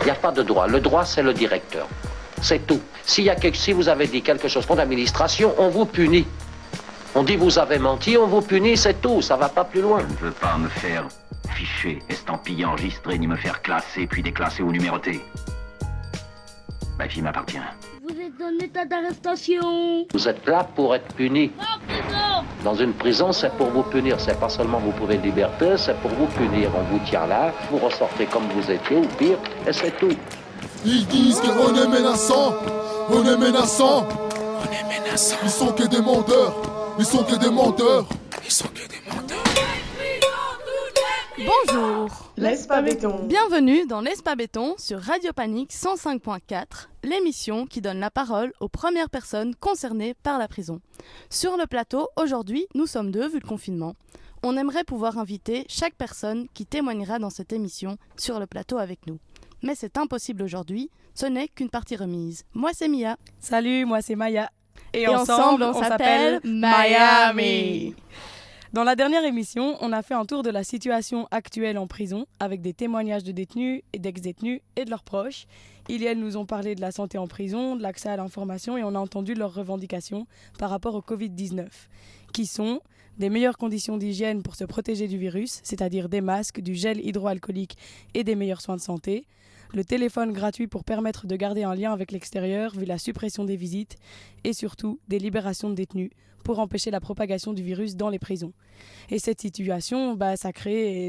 Il n'y a pas de droit. Le droit, c'est le directeur. C'est tout. Si vous avez dit quelque chose pour l'administration, on vous punit. On dit vous avez menti, on vous punit, c'est tout. Ça va pas plus loin. Je ne veux pas me faire ficher, estampiller, enregistrer, ni me faire classer, puis déclasser ou numéroter. Ma vie m'appartient. Vous êtes en état d'arrestation. Vous êtes là pour être puni. En prison. Dans une prison, c'est pour vous punir. C'est pas seulement vous prouver de liberté, c'est pour vous punir. On vous tient là, vous ressortez comme vous étiez, ou pire, et c'est tout. Ils disent qu'on est menaçant. On est menaçant. On est menaçant. Ils sont que des menteurs. Ils sont que des menteurs. Ils sont que des menteurs. Bonjour. L'Espa Béton. Bienvenue dans l'Espa Béton sur Radio Panique 105.4, l'émission qui donne la parole aux premières personnes concernées par la prison. Sur le plateau, aujourd'hui, nous sommes deux vu le confinement. On aimerait pouvoir inviter chaque personne qui témoignera dans cette émission sur le plateau avec nous. Mais c'est impossible aujourd'hui, ce n'est qu'une partie remise. Moi c'est Mia. Salut, moi c'est Maya. Et ensemble on s'appelle Miami. Dans la dernière émission, on a fait un tour de la situation actuelle en prison avec des témoignages de détenus et d'ex-détenus et de leurs proches. Ils et elles nous ont parlé de la santé en prison, de l'accès à l'information et on a entendu leurs revendications par rapport au Covid-19, qui sont des meilleures conditions d'hygiène pour se protéger du virus, c'est-à-dire des masques, du gel hydroalcoolique et des meilleurs soins de santé, le téléphone gratuit pour permettre de garder un lien avec l'extérieur vu la suppression des visites et surtout des libérations de détenus pour empêcher la propagation du virus dans les prisons. Et cette situation, ça crée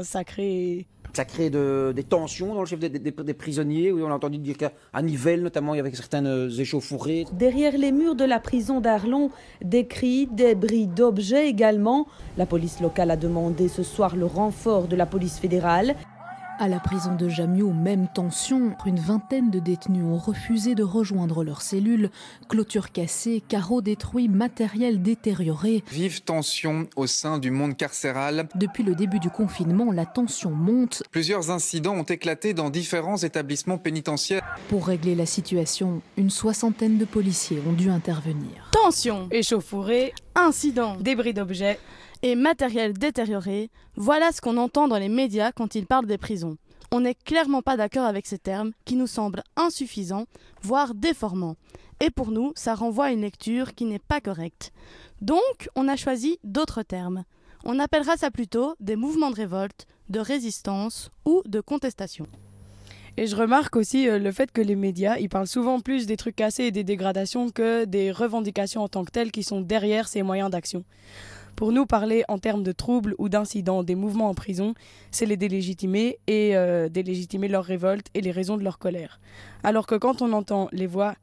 des tensions dans le chef des prisonniers, où on a entendu dire qu'à Nivelles, notamment, il y avait certaines échauffourées. Derrière les murs de la prison d'Arlon, des cris, des bris d'objets également. La police locale a demandé ce soir le renfort de la police fédérale. À la prison de Jamioux, même tension. Une vingtaine de détenus ont refusé de rejoindre leurs cellules. Clôtures cassées, carreaux détruits, matériel détérioré. Vive tension au sein du monde carcéral. Depuis le début du confinement, la tension monte. Plusieurs incidents ont éclaté dans différents établissements pénitentiaires. Pour régler la situation, une soixantaine de policiers ont dû intervenir. Tension, échauffourées, incidents, débris d'objets et matériel détérioré, voilà ce qu'on entend dans les médias quand ils parlent des prisons. On n'est clairement pas d'accord avec ces termes qui nous semblent insuffisants, voire déformants. Et pour nous, ça renvoie à une lecture qui n'est pas correcte. Donc, on a choisi d'autres termes. On appellera ça plutôt des mouvements de révolte, de résistance ou de contestation. Et je remarque aussi le fait que les médias, ils parlent souvent plus des trucs cassés et des dégradations que des revendications en tant que telles qui sont derrière ces moyens d'action. Pour nous, parler en termes de troubles ou d'incidents, des mouvements en prison, c'est les délégitimer et délégitimer leur révolte et les raisons de leur colère. Alors que quand on entend les voix...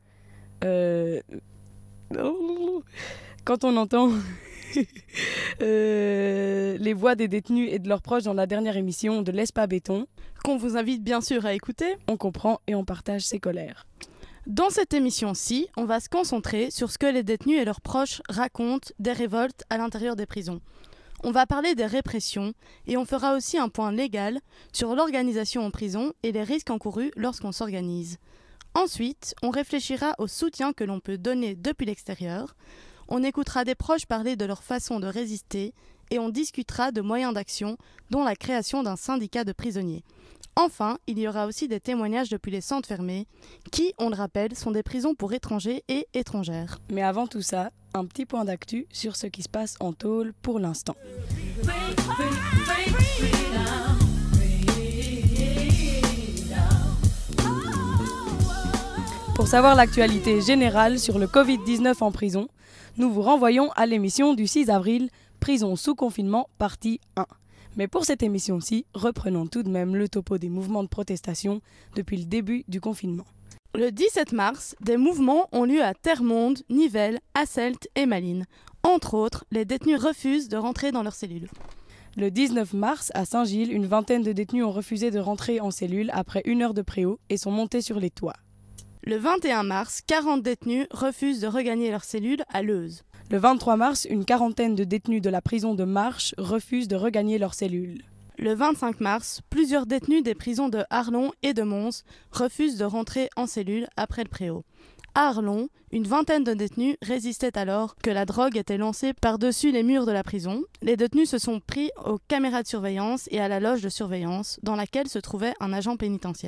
quand on entend les voix des détenus et de leurs proches dans la dernière émission de l'Espa Béton, qu'on vous invite bien sûr à écouter, on comprend et on partage ses colères. Dans cette émission-ci, on va se concentrer sur ce que les détenus et leurs proches racontent des révoltes à l'intérieur des prisons. On va parler des répressions et on fera aussi un point légal sur l'organisation en prison et les risques encourus lorsqu'on s'organise. Ensuite, on réfléchira au soutien que l'on peut donner depuis l'extérieur. On écoutera des proches parler de leur façon de résister et on discutera de moyens d'action, dont la création d'un syndicat de prisonniers. Enfin, il y aura aussi des témoignages depuis les centres fermés, qui, on le rappelle, sont des prisons pour étrangers et étrangères. Mais avant tout ça, un petit point d'actu sur ce qui se passe en tôle pour l'instant. Pour savoir l'actualité générale sur le Covid-19 en prison, nous vous renvoyons à l'émission du 6 avril, Prison sous confinement, partie 1. Mais pour cette émission-ci, reprenons tout de même le topo des mouvements de protestation depuis le début du confinement. Le 17 mars, des mouvements ont lieu à Termonde, Nivelles, Asselt et Malines. Entre autres, les détenus refusent de rentrer dans leurs cellules. Le 19 mars, à Saint-Gilles, une vingtaine de détenus ont refusé de rentrer en cellule après 1 heure de préau et sont montés sur les toits. Le 21 mars, 40 détenus refusent de regagner leurs cellules à Leuze. Le 23 mars, une quarantaine de détenus de la prison de Marche refusent de regagner leurs cellules. Le 25 mars, plusieurs détenus des prisons de Arlon et de Mons refusent de rentrer en cellule après le préau. À Arlon, une vingtaine de détenus résistaient alors que la drogue était lancée par-dessus les murs de la prison. Les détenus se sont pris aux caméras de surveillance et à la loge de surveillance dans laquelle se trouvait un agent pénitentiaire.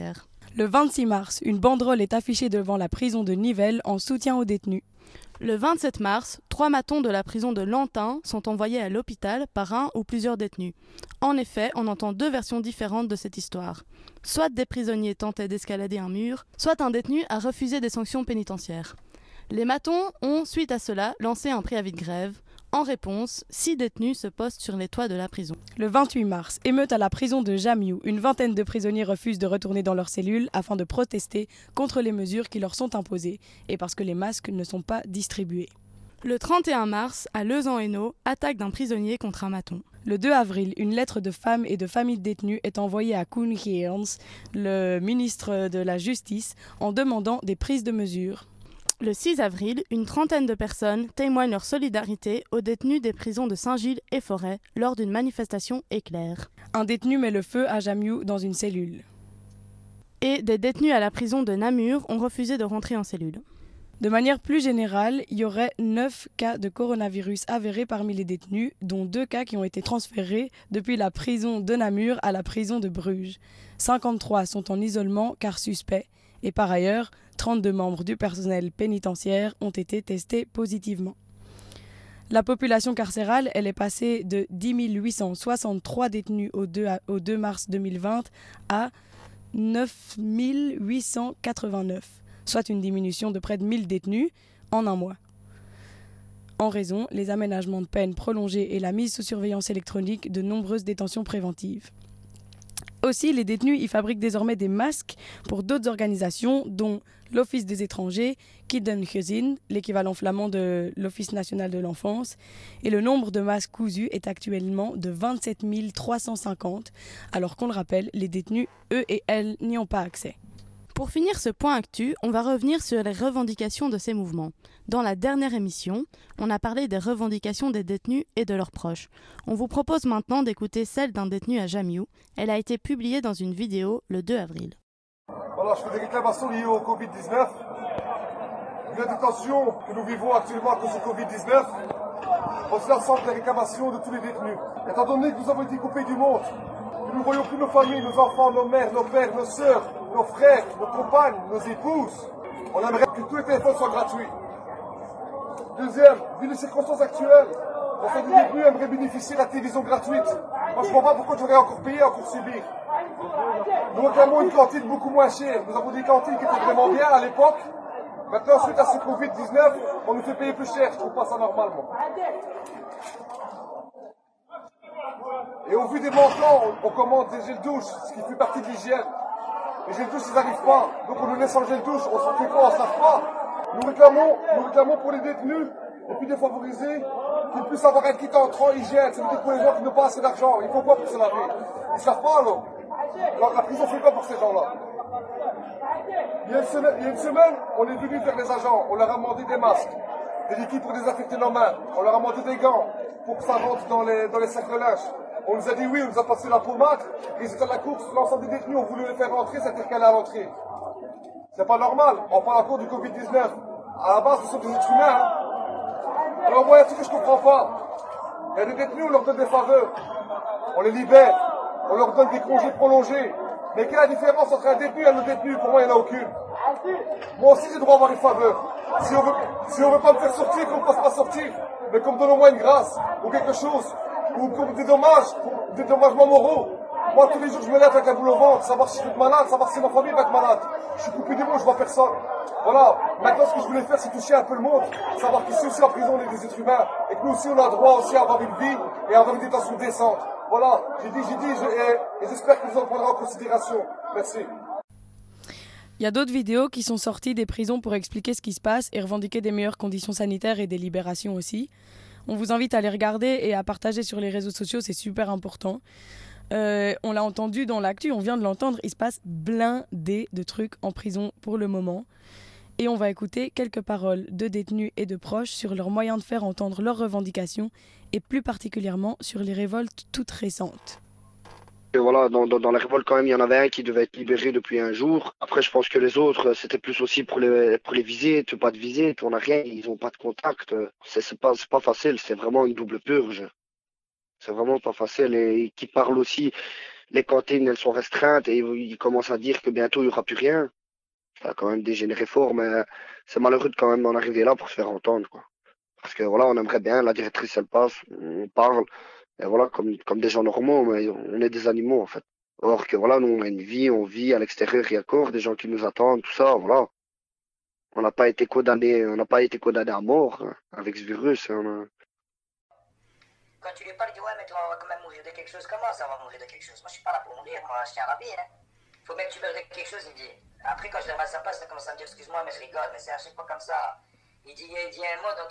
Le 26 mars, une banderole est affichée devant la prison de Nivelles en soutien aux détenus. Le 27 mars, 3 matons de la prison de Lantin sont envoyés à l'hôpital par un ou plusieurs détenus. En effet, on entend 2 versions différentes de cette histoire. Soit des prisonniers tentaient d'escalader un mur, soit un détenu a refusé des sanctions pénitentiaires. Les matons ont, suite à cela, lancé un préavis de grève. En réponse, 6 détenus se postent sur les toits de la prison. Le 28 mars, émeute à la prison de Jamiou. Une vingtaine de prisonniers refusent de retourner dans leurs cellules afin de protester contre les mesures qui leur sont imposées et parce que les masques ne sont pas distribués. Le 31 mars, à Lezan-Hainaut, attaque d'un prisonnier contre un maton. Le 2 avril, une lettre de femmes et de familles de détenus est envoyée à Koen Geerns, le ministre de la Justice, en demandant des prises de mesures. Le 6 avril, une trentaine de personnes témoignent leur solidarité aux détenus des prisons de Saint-Gilles et Forêt lors d'une manifestation éclair. Un détenu met le feu à Jamiou dans une cellule. Et des détenus à la prison de Namur ont refusé de rentrer en cellule. De manière plus générale, il y aurait 9 cas de coronavirus avérés parmi les détenus, dont 2 cas qui ont été transférés depuis la prison de Namur à la prison de Bruges. 53 sont en isolement car suspects. Et par ailleurs, 32 membres du personnel pénitentiaire ont été testés positivement. La population carcérale, elle est passée de 10 863 détenus au 2 mars 2020 à 9 889, soit une diminution de près de 1000 détenus en un mois. En raison, les aménagements de peine prolongés et la mise sous surveillance électronique de nombreuses détentions préventives. Aussi, les détenus y fabriquent désormais des masques pour d'autres organisations, dont l'Office des étrangers, Kindergezin, l'équivalent flamand de l'Office national de l'enfance, et le nombre de masques cousus est actuellement de 27 350, alors qu'on le rappelle, les détenus, eux et elles, n'y ont pas accès. Pour finir ce point actu, on va revenir sur les revendications de ces mouvements. Dans la dernière émission, on a parlé des revendications des détenus et de leurs proches. On vous propose maintenant d'écouter celle d'un détenu à Jamiou. Elle a été publiée dans une vidéo le 2 avril. Voilà, je fais des réclamations liées au Covid-19. La détention que nous vivons actuellement à cause du Covid-19, voici l'ensemble des réclamations de tous les détenus. Étant donné que nous avons été coupés du monde, que nous ne voyons plus nos familles, nos enfants, nos mères, nos pères, nos sœurs, nos frères, nos compagnes, nos épouses, on aimerait que tous les téléphones soient gratuits. Deuxième, vu les circonstances actuelles, l'enfant du détenu aimerait bénéficier de la télévision gratuite. Moi, je ne vois pas pourquoi j'aurais encore payé, encore subir. Nous réclamons une cantine beaucoup moins chère. Nous avons des cantines qui étaient vraiment bien à l'époque. Maintenant, suite à ce Covid-19, on nous fait payer plus cher. Je trouve pas ça normal, moi. Et au vu des montants, on commande des gels douche, ce qui fait partie de l'hygiène. Les gels douche, ils n'arrivent pas. Donc on nous laisse en gel douche, on s'en fait pas, on ne savent pas. Nous réclamons pour les détenus, et puis défavorisés, qu'ils puissent avoir un kit entrant hygiène. Ça veut dire pour les gens qui n'ont pas assez d'argent. Il faut quoi pour se laver? Ils ne savent pas alors. Alors la prison fait quoi pour ces gens-là? Il y a une semaine, on est venu vers les agents, on leur a demandé des masques, des liquides pour désinfecter nos mains, on leur a demandé des gants pour que ça rentre dans les sacs de linge. On nous a dit oui, on nous a passé la pommade, résultat de la course, l'ensemble des détenus ont voulu les faire rentrer, c'est-à-dire qu'elle est à l'entrée. C'est pas normal, on parle encore du Covid-19. À la base, ce sont des êtres humains. Hein. Alors moi, il y a un truc que je comprends pas. Il y a des détenus, on leur donne des faveurs, on les libère, on leur donne des congés prolongés. Mais quelle est la différence entre un détenu et un autre détenu? Pour moi, il n'y en a aucune. Moi aussi, j'ai le droit d'avoir des faveurs. Si on veut pas me faire sortir, qu'on ne me fasse pas sortir, mais qu'on me donne au moins une grâce, ou quelque chose, ou comme des dommagements moraux. Moi, tous les jours, je me lève avec la boule au ventre, savoir si je vais être malade, savoir si ma famille va être malade. Je suis coupé du monde, je vois personne. Voilà. Maintenant, ce que je voulais faire, c'est toucher un peu le monde, savoir qu'ici aussi, en prison, on est des êtres humains, et que nous aussi, on a droit aussi à avoir une vie et à avoir une détention décente. Voilà, j'ai dit, et j'espère qu'ils en prendront en considération. Merci. Il y a d'autres vidéos qui sont sorties des prisons pour expliquer ce qui se passe et revendiquer des meilleures conditions sanitaires et des libérations aussi. On vous invite à les regarder et à partager sur les réseaux sociaux, c'est super important. On l'a entendu dans l'actu, on vient de l'entendre, il se passe blindé de trucs en prison pour le moment. Et on va écouter quelques paroles de détenus et de proches sur leurs moyens de faire entendre leurs revendications et plus particulièrement sur les révoltes toutes récentes. Et voilà, dans la révolte quand même, il y en avait un qui devait être libéré depuis un jour. Après, je pense que les autres, c'était plus aussi pour les viser. Tu n'as pas de visite, on n'a rien, ils n'ont pas de contact. C'est pas facile, c'est vraiment une double purge. C'est vraiment pas facile. Et qui parle aussi, les cantines elles sont restreintes et ils commencent à dire que bientôt il n'y aura plus rien. Ça a quand même dégénéré fort, mais c'est malheureux de quand même d'en arriver là pour se faire entendre, quoi. Parce que voilà, on aimerait bien, la directrice elle passe, on parle, et voilà, comme des gens normaux, mais on est des animaux en fait. Or que voilà, nous on a une vie, on vit à l'extérieur, il y a encore des gens qui nous attendent, tout ça, voilà. On n'a pas été condamné, à mort hein, avec ce virus. Hein. Quand tu lui parles, il dit ouais, mais toi, on va quand même mourir de quelque chose. Comment ça, on va mourir de quelque chose? Moi, je suis pas là pour mourir, moi, je tiens à la vie. Hein. Faut bien que tu meurs de quelque chose, il me dit. Après, quand je le remets à sa place, il commence à me dire excuse-moi, mais je rigole, mais c'est à chaque fois comme ça. Il dit un mot dans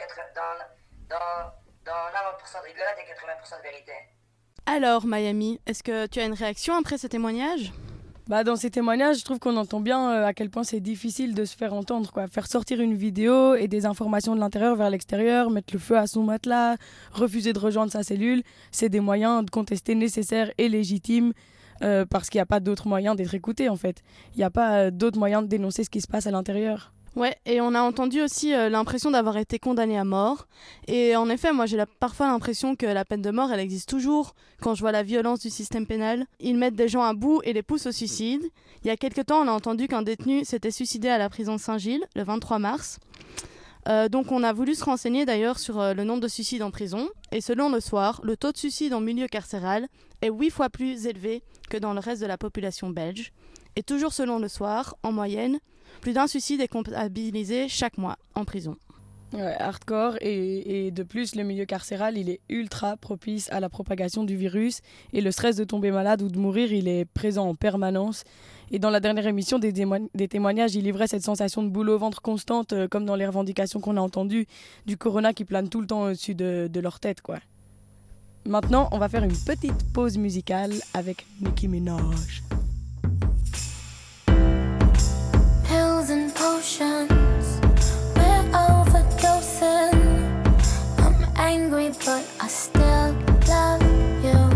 90% de rigolade et 80% de vérité. Alors, Miami, est-ce que tu as une réaction après ce témoignage ? Dans ces témoignages, je trouve qu'on entend bien à quel point c'est difficile de se faire entendre, quoi. Faire sortir une vidéo et des informations de l'intérieur vers l'extérieur, mettre le feu à son matelas, refuser de rejoindre sa cellule, c'est des moyens de contester nécessaires et légitimes parce qu'il n'y a pas d'autres moyens d'être écouté, en fait. Il n'y a pas d'autres moyens de dénoncer ce qui se passe à l'intérieur. Ouais, et on a entendu aussi l'impression d'avoir été condamné à mort. Et en effet, moi j'ai parfois l'impression que la peine de mort, elle existe toujours. Quand je vois la violence du système pénal, ils mettent des gens à bout et les poussent au suicide. Il y a quelque temps, on a entendu qu'un détenu s'était suicidé à la prison de Saint-Gilles, le 23 mars. Donc on a voulu se renseigner d'ailleurs sur le nombre de suicides en prison. Et selon le soir, le taux de suicide en milieu carcéral est 8 fois plus élevé que dans le reste de la population belge. Et toujours selon le soir, en moyenne, plus d'un suicide est comptabilisé chaque mois en prison. Ouais, hardcore et de plus le milieu carcéral il est ultra propice à la propagation du virus et le stress de tomber malade ou de mourir il est présent en permanence et dans la dernière émission des témoignages il livrait cette sensation de boule au ventre constante comme dans les revendications qu'on a entendues du corona qui plane tout le temps au-dessus de leur tête quoi. Maintenant on va faire une petite pause musicale avec Nicki Minaj. Pills and potions, we're overdosing. I'm angry, but I still love you.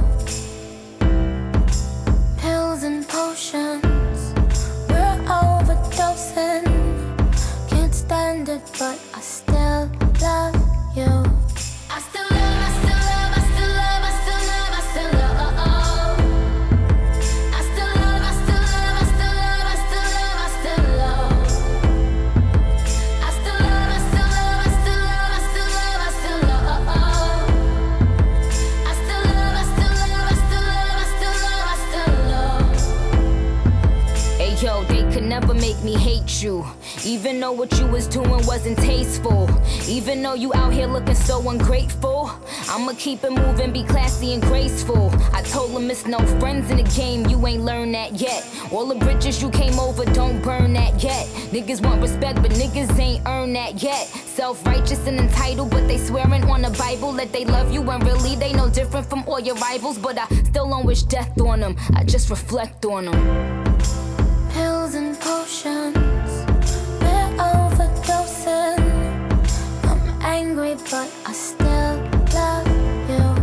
Pills and potions, we're overdosing. Can't stand it, but I still love you. I still love, I still love, I still love, I still love, I still love. I still love, I still love, I still love, I still love, I still love. I still love, I still love, I still love, I still love, I still love. I still love, I still love, I still love, I still love, I still love. Hey yo, they could never make me hate you. Even though what you was doing wasn't tasteful. Even though you out here looking so ungrateful. I'ma keep it moving, be classy and graceful. I told him it's no friends in the game, you ain't learned that yet. All the bridges you came over, don't burn that yet. Niggas want respect, but niggas ain't earned that yet. Self-righteous and entitled, but they swearing on the Bible that they love you and really they no different from all your rivals. But I still don't wish death on them, I just reflect on them. Pills and potions, we're overdosing. I'm angry, but I still love you.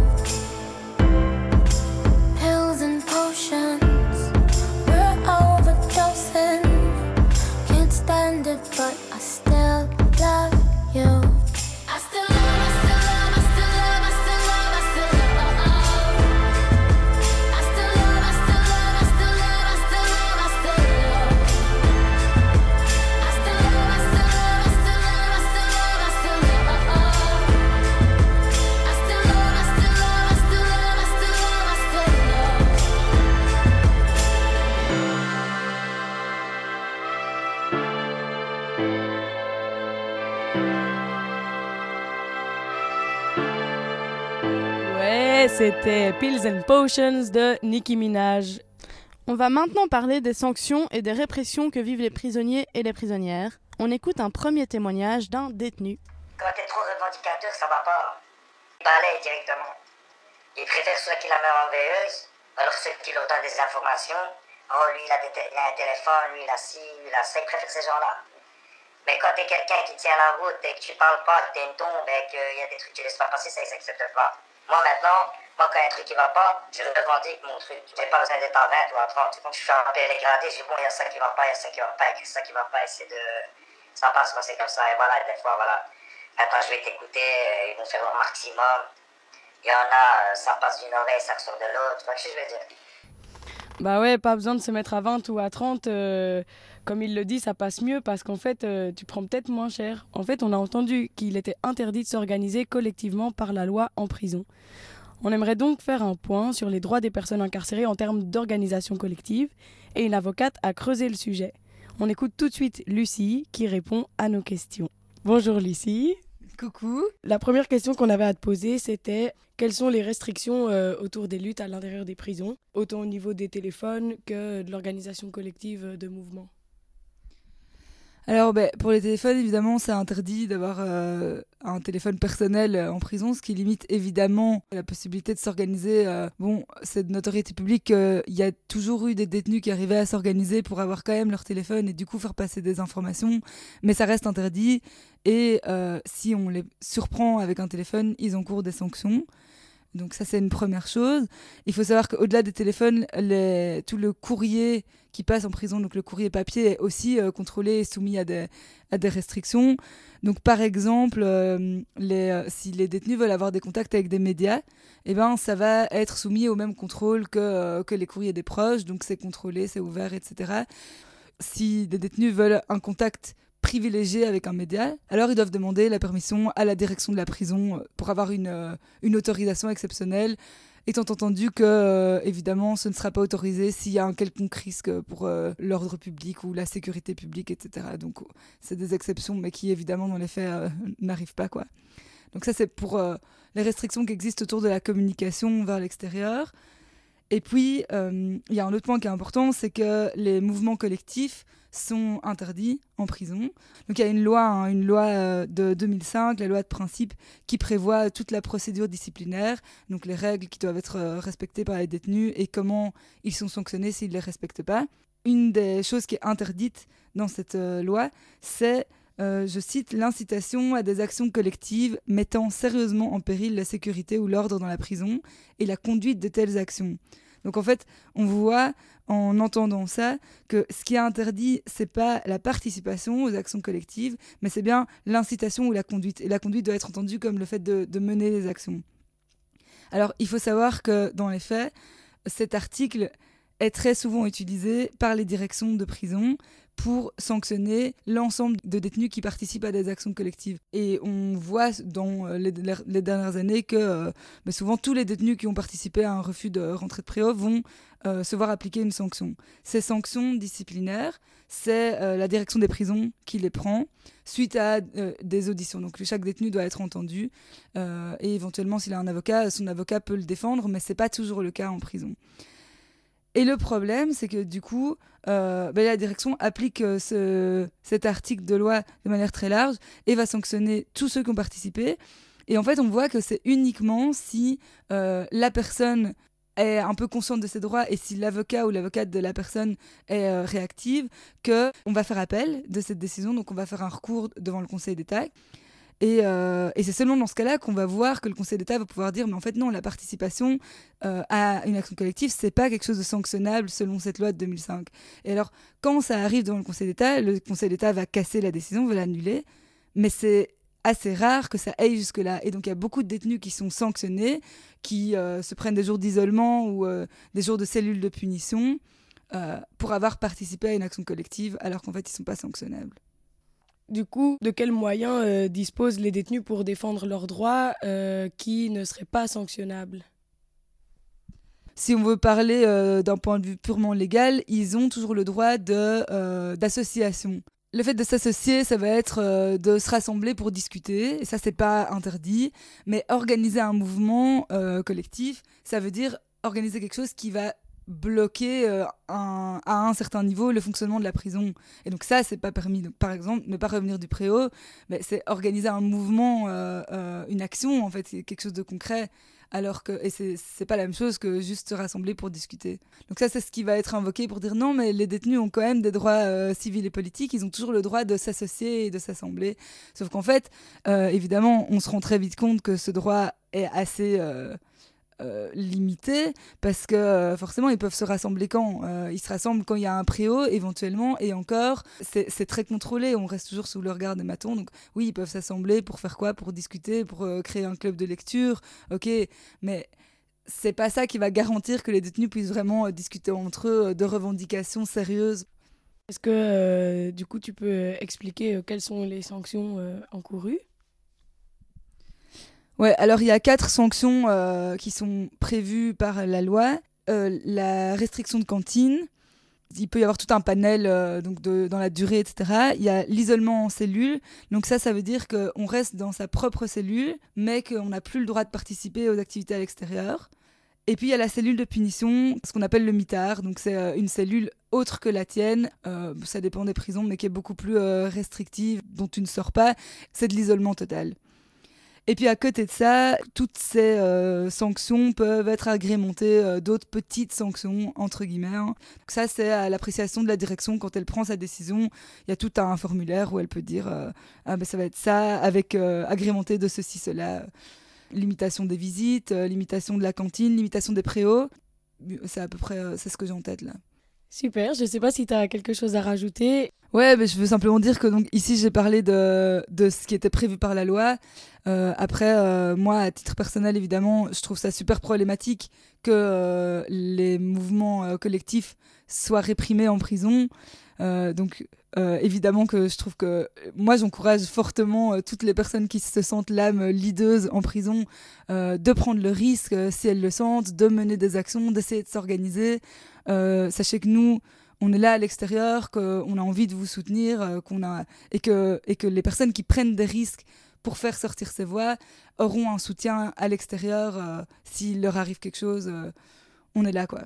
Pills and potions, we're overdosing. Can't stand it, but I still love you. I still love, I still love, I still love, I still love, I still love. I still love, I still love, I still love, I still love, I still love. I still love, I still love, I still love, I still love, I still love. I still love, I still love, I still love, I still love, I still love. Ouais, c'était Pills and Potions de Nicki Minaj. On va maintenant parler des sanctions et des répressions que vivent les prisonniers et les prisonnières. On écoute un premier témoignage d'un détenu. Quand t'es trop revendicateur, ça va pas. Il balaye directement. Il préfère ceux qui la meurent en veilleuse, alors ceux qui leur donnent des informations. Oh, lui, il a un téléphone, lui, il a ci, lui, il a ça. Il préfère ces gens-là. Mais quand t'es quelqu'un qui tient la route et que tu parles pas, que t'es une tombe et qu'il y a des trucs que tu laisses pas passer, ça, ils s'acceptent pas. Moi, maintenant, quand il y a un truc qui va pas, je revendique mon truc. J'ai pas besoin d'être à 20 ou à 30. Quand je suis un peu dégradé, je dis bon, il y a ça qui va pas, il y a ça qui va pas, il y a ça qui va pas, essayer de. Ça passe quand c'est comme ça, et voilà, des fois, voilà. Maintenant, je vais t'écouter, ils vont faire leur maximum. Il y en a, ça passe d'une oreille, ça ressort de l'autre. Tu vois ce que je veux dire? Bah ouais, pas besoin de se mettre à 20 ou à 30. Comme il le dit, ça passe mieux parce qu'en fait, tu prends peut-être moins cher. En fait, on a entendu qu'il était interdit de s'organiser collectivement par la loi en prison. On aimerait donc faire un point sur les droits des personnes incarcérées en termes d'organisation collective et une avocate a creusé le sujet. On écoute tout de suite Lucie qui répond à nos questions. Bonjour Lucie. Coucou. La première question qu'on avait à te poser, c'était quelles sont les restrictions autour des luttes à l'intérieur des prisons, autant au niveau des téléphones que de l'organisation collective de mouvements. Alors pour les téléphones, évidemment, c'est interdit d'avoir un téléphone personnel en prison, ce qui limite évidemment la possibilité de s'organiser. C'est de notoriété publique qu'il y a toujours eu des détenus qui arrivaient à s'organiser pour avoir quand même leur téléphone et du coup faire passer des informations, mais ça reste interdit et si on les surprend avec un téléphone, ils encourent des sanctions. Donc ça, c'est une première chose. Il faut savoir qu'au-delà des téléphones, tout le courrier qui passe en prison, donc le courrier papier, est aussi contrôlé et soumis à des restrictions. Donc par exemple, si les détenus veulent avoir des contacts avec des médias, eh ben, ça va être soumis au même contrôle que les courriers des proches, donc c'est contrôlé, c'est ouvert, etc. Si des détenus veulent un contact privilégié avec un média, alors ils doivent demander la permission à la direction de la prison pour avoir une autorisation exceptionnelle, étant entendu que, évidemment, ce ne sera pas autorisé s'il y a un quelconque risque pour l'ordre public ou la sécurité publique, etc. Donc, c'est des exceptions, mais qui, évidemment, dans les faits, n'arrivent pas, quoi. Donc ça, c'est pour les restrictions qui existent autour de la communication vers l'extérieur. Et puis, il y a un autre point qui est important, c'est que les mouvements collectifs sont interdits en prison. Donc il y a une loi de 2005, la loi de principe, qui prévoit toute la procédure disciplinaire, donc les règles qui doivent être respectées par les détenus et comment ils sont sanctionnés s'ils ne les respectent pas. Une des choses qui est interdite dans cette loi, c'est, je cite, l'incitation à des actions collectives mettant sérieusement en péril la sécurité ou l'ordre dans la prison et la conduite de telles actions. Donc en fait, on voit en entendant ça que ce qui est interdit, c'est pas la participation aux actions collectives, mais c'est bien l'incitation ou la conduite. Et la conduite doit être entendue comme le fait de mener les actions. Alors il faut savoir que dans les faits, cet article est très souvent utilisé par les directions de prison pour sanctionner l'ensemble de détenus qui participent à des actions collectives. Et on voit dans les dernières années que souvent tous les détenus qui ont participé à un refus de rentrée de préau vont se voir appliquer une sanction. Ces sanctions disciplinaires, c'est la direction des prisons qui les prend suite à des auditions. Donc chaque détenu doit être entendu et éventuellement s'il a un avocat, son avocat peut le défendre, mais ce n'est pas toujours le cas en prison. Et le problème, c'est que du coup, la direction applique cet article de loi de manière très large et va sanctionner tous ceux qui ont participé. Et en fait, on voit que c'est uniquement si la personne est un peu consciente de ses droits et si l'avocat ou l'avocate de la personne est réactive, qu'on va faire appel de cette décision. Donc, on va faire un recours devant le Conseil d'État. Et c'est seulement dans ce cas-là qu'on va voir que le Conseil d'État va pouvoir dire mais en fait non, la participation à une action collective, c'est pas quelque chose de sanctionnable selon cette loi de 2005. Et alors, quand ça arrive devant le Conseil d'État va casser la décision, va l'annuler, mais c'est assez rare que ça aille jusque-là. Et donc, il y a beaucoup de détenus qui sont sanctionnés, qui se prennent des jours d'isolement ou des jours de cellules de punition pour avoir participé à une action collective alors qu'en fait, ils sont pas sanctionnables. Du coup, de quels moyens disposent les détenus pour défendre leurs droits qui ne seraient pas sanctionnables ? Si on veut parler d'un point de vue purement légal, ils ont toujours le droit d'association. Le fait de s'associer, ça va être de se rassembler pour discuter, et ça, c'est pas interdit. Mais organiser un mouvement collectif, ça veut dire organiser quelque chose qui va bloquer à un certain niveau le fonctionnement de la prison. Et donc ça, c'est pas permis. Donc, par exemple, ne pas revenir du préau, c'est organiser un mouvement, une action, en fait, c'est quelque chose de concret. Alors que, et c'est pas la même chose que juste se rassembler pour discuter. Donc ça, c'est ce qui va être invoqué pour dire non, mais les détenus ont quand même des droits civils et politiques, ils ont toujours le droit de s'associer et de s'assembler. Sauf qu'en fait, évidemment, on se rend très vite compte que ce droit est assez limité, parce que forcément ils peuvent se rassembler quand ils se rassemblent quand il y a un préau éventuellement, et encore c'est très contrôlé, on reste toujours sous le regard des matons. Donc oui, ils peuvent s'assembler pour faire quoi? Pour discuter, pour créer un club de lecture, ok, mais c'est pas ça qui va garantir que les détenus puissent vraiment discuter entre eux de revendications sérieuses. Est-ce que du coup tu peux expliquer quelles sont les sanctions encourues ? Ouais, alors il y a 4 sanctions qui sont prévues par la loi. La restriction de cantine, il peut y avoir tout un panel dans la durée, etc. Il y a l'isolement en cellule, donc ça veut dire qu'on reste dans sa propre cellule, mais qu'on n'a plus le droit de participer aux activités à l'extérieur. Et puis il y a la cellule de punition, ce qu'on appelle le mitard, donc c'est une cellule autre que la tienne, ça dépend des prisons, mais qui est beaucoup plus restrictive, dont tu ne sors pas, c'est de l'isolement total. Et puis à côté de ça, toutes ces sanctions peuvent être agrémentées d'autres petites sanctions, entre guillemets. Donc ça, c'est à l'appréciation de la direction quand elle prend sa décision. Il y a tout un formulaire où elle peut dire ça va être ça, avec agrémenté de ceci, cela. Limitation des visites, limitation de la cantine, limitation des préaux. C'est à peu près c'est ce que j'ai en tête là. Super, je ne sais pas si tu as quelque chose à rajouter. Ouais, mais je veux simplement dire que donc, ici j'ai parlé de ce qui était prévu par la loi. Après, moi, à titre personnel, évidemment, je trouve ça super problématique que les mouvements collectifs soient réprimés en prison. Donc, évidemment que je trouve que moi, j'encourage fortement toutes les personnes qui se sentent l'âme leaduse en prison de prendre le risque, si elles le sentent, de mener des actions, d'essayer de s'organiser. Sachez que nous, on est là à l'extérieur, qu'on a envie de vous soutenir, et que les personnes qui prennent des risques pour faire sortir ces voix auront un soutien à l'extérieur. S'il leur arrive quelque chose, on est là, quoi.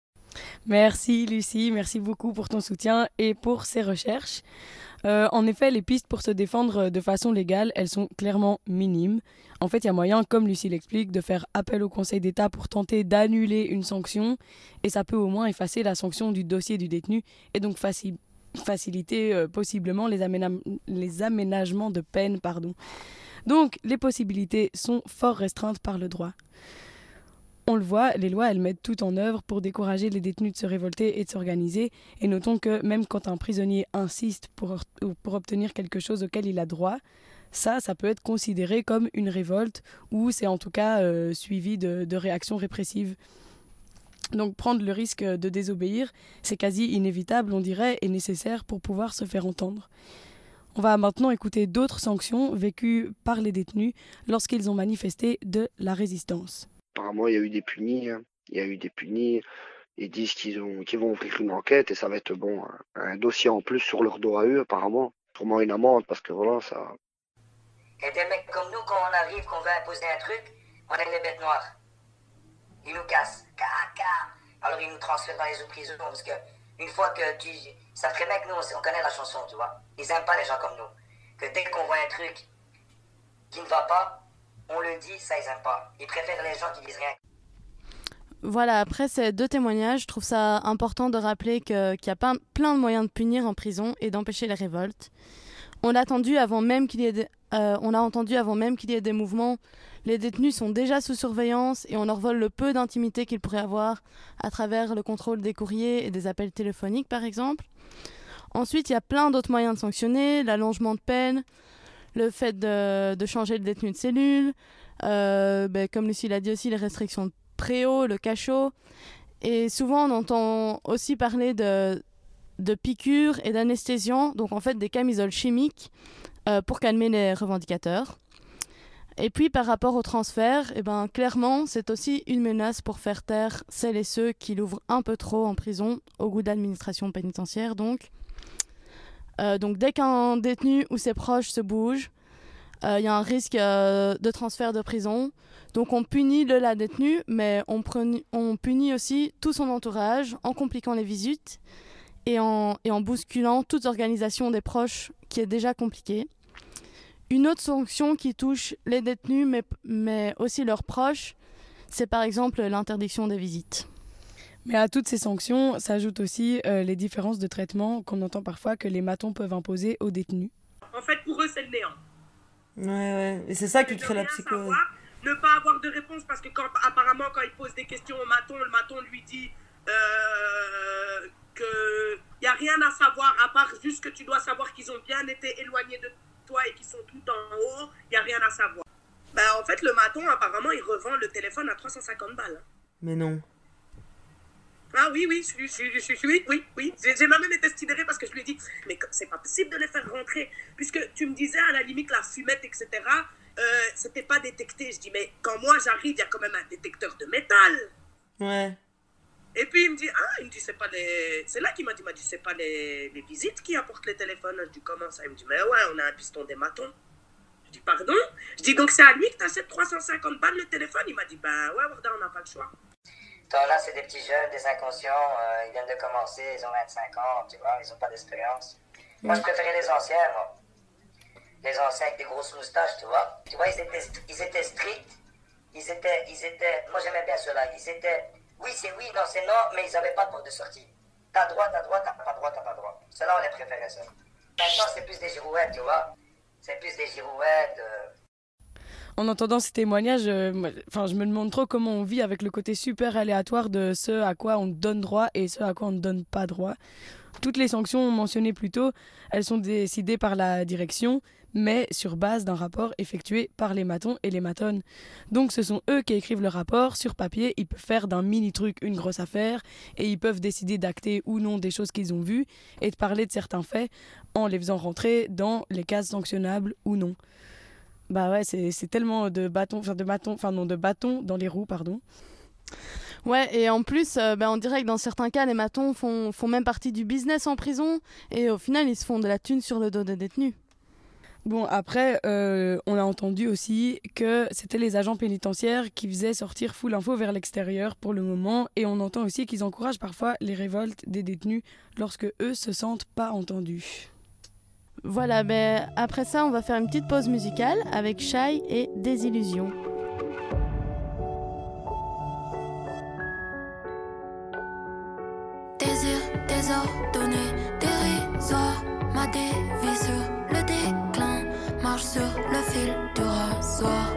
Merci Lucie, merci beaucoup pour ton soutien et pour ces recherches. En effet, les pistes pour se défendre de façon légale, elles sont clairement minimes. En fait, il y a moyen, comme Lucie l'explique, de faire appel au Conseil d'État pour tenter d'annuler une sanction et ça peut au moins effacer la sanction du dossier du détenu et donc faciliter possiblement les aménagements de peine. Donc, les possibilités sont fort restreintes par le droit. On le voit, les lois, elles mettent tout en œuvre pour décourager les détenus de se révolter et de s'organiser. Et notons que même quand un prisonnier insiste pour obtenir quelque chose auquel il a droit, ça peut être considéré comme une révolte ou c'est en tout cas suivi de réactions répressives. Donc prendre le risque de désobéir, c'est quasi inévitable, on dirait, et nécessaire pour pouvoir se faire entendre. On va maintenant écouter d'autres sanctions vécues par les détenus lorsqu'ils ont manifesté de la résistance. Apparemment, il y a eu des punis. Ils disent qu'ils vont ouvrir une enquête et ça va être un dossier en plus sur leur dos à eux, apparemment. Sûrement une amende parce que voilà, ça. Et des mecs comme nous, quand on arrive, qu'on veut imposer un truc, on est les bêtes noires. Ils nous cassent. Alors ils nous transfèrent dans les autres prisons parce que une fois que ça ferait bien que nous, on connaît la chanson, tu vois. Ils aiment pas les gens comme nous. Que dès qu'on voit un truc qui ne va pas, on le dit, ça ils aiment pas. Ils préfèrent les gens qui disent rien. Voilà, après ces 2 témoignages, je trouve ça important de rappeler qu'il y a plein de moyens de punir en prison et d'empêcher les révoltes. On a entendu avant même qu'il y ait des mouvements. Les détenus sont déjà sous surveillance et on leur vole le peu d'intimité qu'ils pourraient avoir à travers le contrôle des courriers et des appels téléphoniques, par exemple. Ensuite, il y a plein d'autres moyens de sanctionner, l'allongement de peine, le fait de changer le détenu de cellule, comme Lucie l'a dit aussi, les restrictions de préau, le cachot. Et souvent, on entend aussi parler de piqûres et d'anesthésiants, donc en fait des camisoles chimiques pour calmer les revendicateurs. Et puis par rapport au transfert, clairement, c'est aussi une menace pour faire taire celles et ceux qui l'ouvrent un peu trop en prison, au goût de l'administration pénitentiaire donc. Donc dès qu'un détenu ou ses proches se bougent, il y a un risque de transfert de prison. Donc on punit la détenue, mais on punit aussi tout son entourage en compliquant les visites et en bousculant toute organisation des proches qui est déjà compliquée. Une autre sanction qui touche les détenus, mais aussi leurs proches, c'est par exemple l'interdiction des visites. Mais à toutes ces sanctions s'ajoutent aussi les différences de traitement qu'on entend parfois que les matons peuvent imposer aux détenus. En fait, pour eux, c'est le néant. Ouais, et c'est ça qui crée la psychose. Ne pas avoir de réponse parce que apparemment, quand il pose des questions au maton, le maton lui dit qu'il n'y a rien à savoir, à part juste que tu dois savoir qu'ils ont bien été éloignés de toi et qu'ils sont tout en haut, il n'y a rien à savoir. En fait, le maton, apparemment, il revend le téléphone à 350 balles. Mais non. Ah oui, oui. J'ai même été sidérée parce que je lui ai dit, mais c'est pas possible de les faire rentrer. Puisque tu me disais, à la limite, la fumette, etc., c'était pas détecté. Je dis, mais quand moi j'arrive, il y a quand même un détecteur de métal. Ouais. Et puis il me dit, c'est pas les... C'est là qu'il m'a dit, c'est pas les visites qui apportent les téléphones. Je dis, comment ça? Il me dit, mais ouais, on a un piston d'hématome. Je dis, pardon? Je dis, donc c'est à lui que t'achètes 350 balles le téléphone? Il m'a dit, ben ouais, Warda, on n'a pas le choix. Là, c'est des petits jeunes, des inconscients, ils viennent de commencer, ils ont 25 ans, tu vois, ils n'ont pas d'expérience. Moi, je préférais les anciens, moi. Les anciens avec des grosses moustaches, tu vois. Tu vois, ils étaient stricts, moi j'aimais bien ceux-là, ils étaient, oui, c'est oui, non, c'est non, mais ils n'avaient pas de porte de sortie. T'as droit, t'as pas droit. Ceux-là, on les préférait, ça. Maintenant, c'est plus des girouettes, tu vois. C'est plus des girouettes... En entendant ces témoignages, je me demande trop comment on vit avec le côté super aléatoire de ce à quoi on donne droit et ce à quoi on ne donne pas droit. Toutes les sanctions mentionnées plus tôt, elles sont décidées par la direction, mais sur base d'un rapport effectué par les matons et les matonnes. Donc ce sont eux qui écrivent le rapport. Sur papier, ils peuvent faire d'un mini-truc une grosse affaire et ils peuvent décider d'acter ou non des choses qu'ils ont vues et de parler de certains faits en les faisant rentrer dans les cases sanctionnables ou non. Bah ouais, c'est tellement de bâtons dans les roues, pardon. Ouais, et en plus, on dirait que dans certains cas, les matons font même partie du business en prison, et au final, ils se font de la thune sur le dos des détenus. Bon, après, on a entendu aussi que c'était les agents pénitentiaires qui faisaient sortir full info vers l'extérieur pour le moment, et on entend aussi qu'ils encouragent parfois les révoltes des détenus lorsque eux se sentent pas entendus. Voilà, après ça, on va faire une petite pause musicale avec Shy et Désillusion. Désir désordonné, dérisoire, ma dévie sur le déclin, marche sur le fil du rasoir.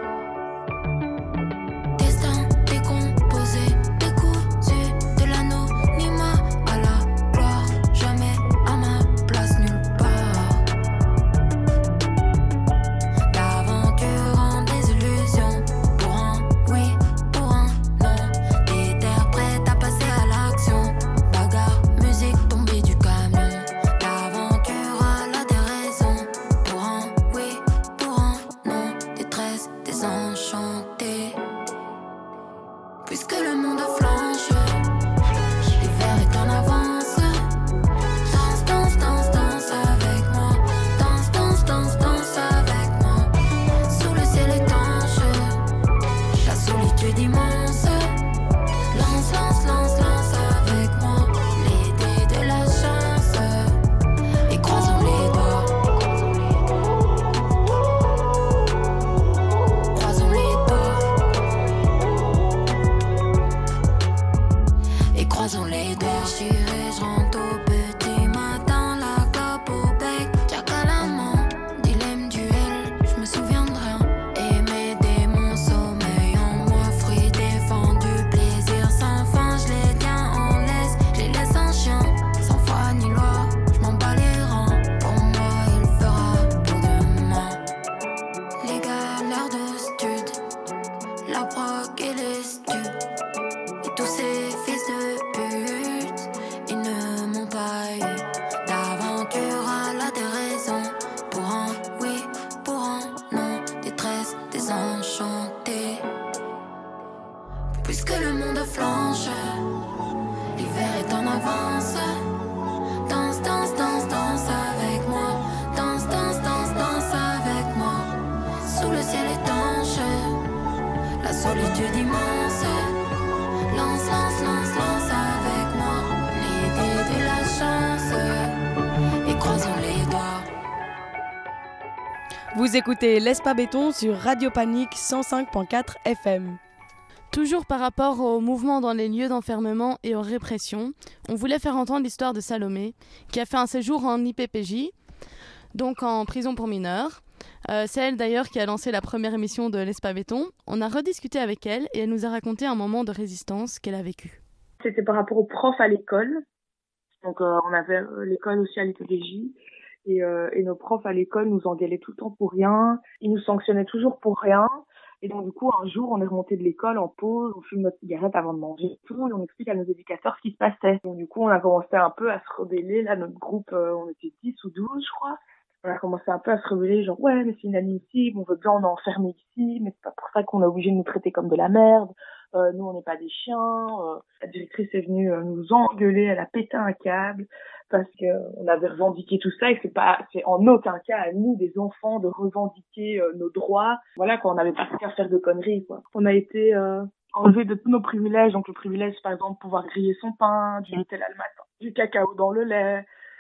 Destin décomposé, décousu de l'anonymat à la gloire, jamais à ma place nulle part. D'aventure en désillusion, pour un oui, pour un non, des terres prêtes à passer à l'action. Bagarre, musique tombée du camion. D'aventure à la déraison, pour un oui, pour un non, détresse désenchantée. Puisque le monde flanche, l'hiver est en avance. Danse, danse, danse, danse avec moi. Danse, danse, danse, danse avec moi. Sous le ciel étanche, la solitude immense. Lance, lance, lance, lance avec moi. Les dés de la chance. Et croisons les doigts. Croisons les doigts. Et croisons les doigts. J'irai, je rentre au petit matin, la clope au bec, Jack à la main, dilemme duel, je me souviens de rien. Aimer démons, sommeil en moi, fruit défendu, plaisir sans fin, je les tiens en laisse, je les laisse un chien, sans foi ni loi, je m'en bats les reins. Pour moi, il fera pour demain. Les galères de stud, la brogue et les stupes. Et tous ces fils de pute, ils ne m'ont pas eu. D'aventure à la déraison, pour un oui, pour un non, détresse désenchantée. Puisque le monde flanche, l'hiver est en avance. Danse, danse, danse, danse avec moi. Danse, danse, danse, danse avec moi. Sous le ciel étanche, la solitude immense. Lance, lance, lance, lance avec moi. L'idée de la chance. Et croisons les doigts. Vous écoutez Laisse pas béton sur Radio Panique 105.4 FM. Toujours par rapport au mouvement dans les lieux d'enfermement et aux répressions, on voulait faire entendre l'histoire de Salomé, qui a fait un séjour en IPPJ, donc en prison pour mineurs. C'est elle d'ailleurs qui a lancé la première émission de Laisse pas béton. On a rediscuté avec elle et elle nous a raconté un moment de résistance qu'elle a vécu. C'était par rapport aux profs à l'école. Donc on avait l'école aussi à l'IPPJ. Et nos profs à l'école nous engueulaient tout le temps pour rien. Ils nous sanctionnaient toujours pour rien. Et donc, du coup, un jour, on est remonté de l'école en pause, on fume notre cigarette avant de manger et tout, et on explique à nos éducateurs ce qui se passait. Donc, du coup, on a commencé un peu à se rebeller. Là, notre groupe, on était 10 ou 12, je crois. On a commencé un peu à se rebeller, genre, ouais, mais c'est inadmissible, on veut bien en enfermer ici, mais c'est pas pour ça qu'on est obligé de nous traiter comme de la merde. Nous, on n'est pas des chiens. La directrice est venue nous engueuler, elle a pété un câble parce que on avait revendiqué tout ça et c'est en aucun cas à nous, des enfants, de revendiquer nos droits. Voilà, quand on n'avait pas qu'à faire de conneries, quoi. On a été enlevé de tous nos privilèges, donc le privilège, par exemple, pouvoir griller son pain, du Nutella le matin, du cacao dans le lait,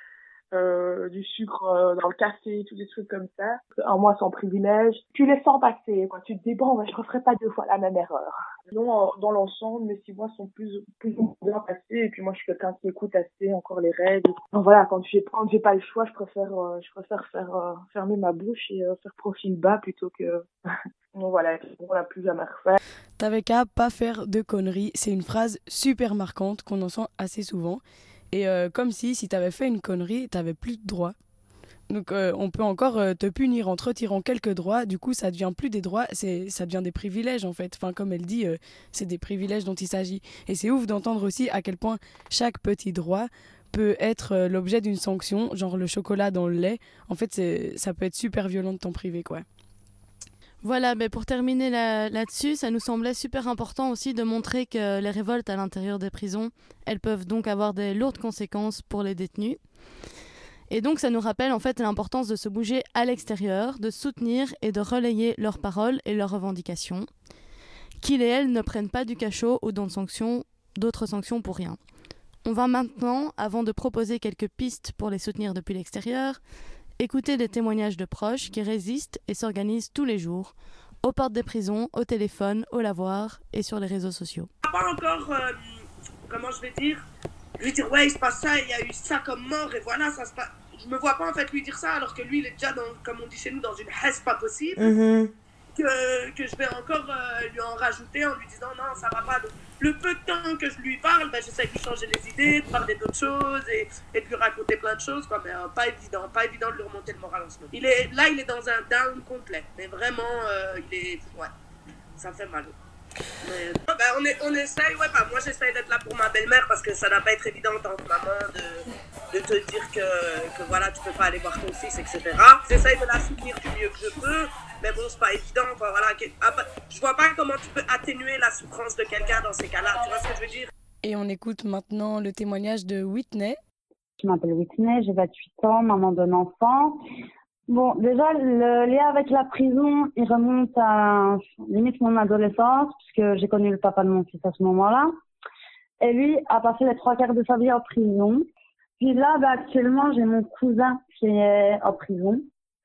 du sucre dans le café, tous des trucs comme ça. Un mois sans privilège, tu les sens passer, quoi. Tu te dis bon, je referai pas 2 fois la même erreur. Sinon, dans l'ensemble, mes 6 mois sont plus ou moins bien passés. Et puis moi, je suis quelqu'un qui écoute assez encore les règles. Donc voilà, quand j'ai pas le choix, je préfère fermer ma bouche et faire profil bas plutôt que donc voilà, on l'a plus jamais refait. T'avais qu'à pas faire de conneries. C'est une phrase super marquante qu'on entend assez souvent. Et comme si t'avais fait une connerie, t'avais plus de droits. Donc on peut encore te punir en te retirant quelques droits. Du coup, ça devient plus des droits, ça devient des privilèges en fait. Enfin, comme elle dit, c'est des privilèges dont il s'agit. Et c'est ouf d'entendre aussi à quel point chaque petit droit peut être l'objet d'une sanction, genre le chocolat dans le lait. En fait, ça peut être super violent de t'en priver, quoi. Voilà, mais pour terminer là-dessus, ça nous semblait super important aussi de montrer que les révoltes à l'intérieur des prisons, elles peuvent donc avoir des lourdes conséquences pour les détenus. Et donc ça nous rappelle en fait l'importance de se bouger à l'extérieur, de soutenir et de relayer leurs paroles et leurs revendications, qu'ils et elles ne prennent pas du cachot ou d'autres sanctions pour rien. On va maintenant, avant de proposer quelques pistes pour les soutenir depuis l'extérieur, écouter des témoignages de proches qui résistent et s'organisent tous les jours, aux portes des prisons, au téléphone, au lavoir et sur les réseaux sociaux. Pas encore, comment je vais dire, lui dire ouais il se passe ça, il y a eu ça comme mort et voilà ça se passe. Je me vois pas en fait lui dire ça alors que lui il est déjà dans, comme on dit chez nous, dans une haisse pas possible. Que je vais encore lui en rajouter en lui disant non ça va pas. Donc, le peu de temps que je lui parle, j'essaie de lui changer les idées, de parler d'autres choses et de lui raconter plein de choses, quoi, mais pas évident de lui remonter le moral en ce moment. Il est dans un down complet, mais vraiment ouais, ça fait mal. Mais, on essaye, moi j'essaye d'être là pour ma belle-mère parce que ça n'a pas été évident en tant que maman de te dire que voilà tu peux pas aller voir ton fils, etc. J'essaye de la soutenir du mieux que je peux, mais bon c'est pas évident, quoi, voilà. Je vois pas comment tu peux atténuer la souffrance de quelqu'un dans ces cas-là, tu vois ce que je veux dire. Et on écoute maintenant le témoignage de Whitney. Je m'appelle Whitney, j'ai 28 ans, maman d'un enfant. Bon, déjà, le lien avec la prison, il remonte à limite mon adolescence, puisque j'ai connu le papa de mon fils à ce moment-là. Et lui a passé les 3/4 de sa vie en prison. Puis là, actuellement, j'ai mon cousin qui est en prison.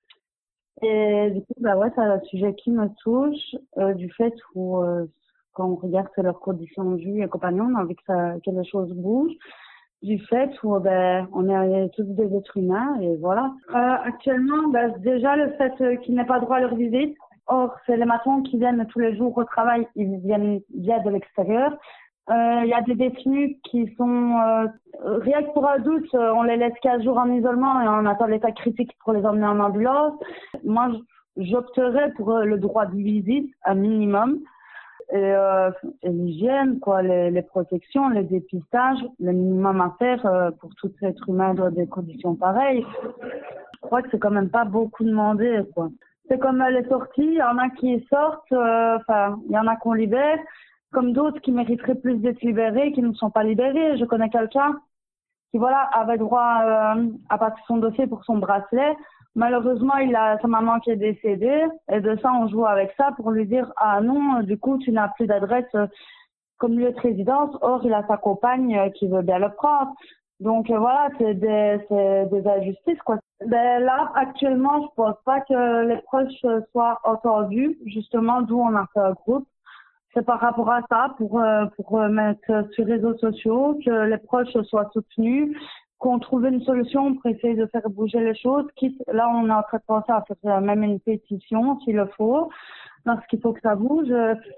Et du coup, ouais, c'est un sujet qui me touche, du fait où, quand on regarde leurs conditions de vie et compagnon, on a envie que les choses bougent. Du fait où on est tous des êtres humains et voilà. Actuellement, déjà le fait qu'il n'ait pas droit à leur visite. Or, c'est les matrons qui viennent tous les jours au travail, ils viennent de l'extérieur. Il y a des détenus qui sont rien que pour adultes, on les laisse 15 jours en isolement et on attend l'état critique pour les emmener en ambulance. Moi, j'opterais pour le droit de visite, un minimum. Et l'hygiène, quoi, les protections, les dépistages, le minimum à faire pour tout être humain dans des conditions pareilles. Je crois que c'est quand même pas beaucoup demandé, quoi. C'est comme les sorties, il y en a qui sortent, il y en a qu'on libère, comme d'autres qui mériteraient plus d'être libérés, qui ne sont pas libérés. Je connais quelqu'un qui, avait droit à passer son dossier pour son bracelet. Malheureusement, sa maman qui est décédée, et de ça, on joue avec ça pour lui dire « Ah non, du coup, tu n'as plus d'adresse comme lieu de résidence. » Or, il a sa compagne qui veut bien le prendre. Donc, voilà, c'est des injustices, quoi. Là, actuellement, je pense pas que les proches soient entendus, justement, d'où on a fait un groupe. C'est par rapport à ça, pour mettre sur les réseaux sociaux, que les proches soient soutenus, qu'on trouve une solution pour essayer de faire bouger les choses. Là, on est en train de penser à faire même une pétition, s'il le faut, parce qu'il faut que ça bouge.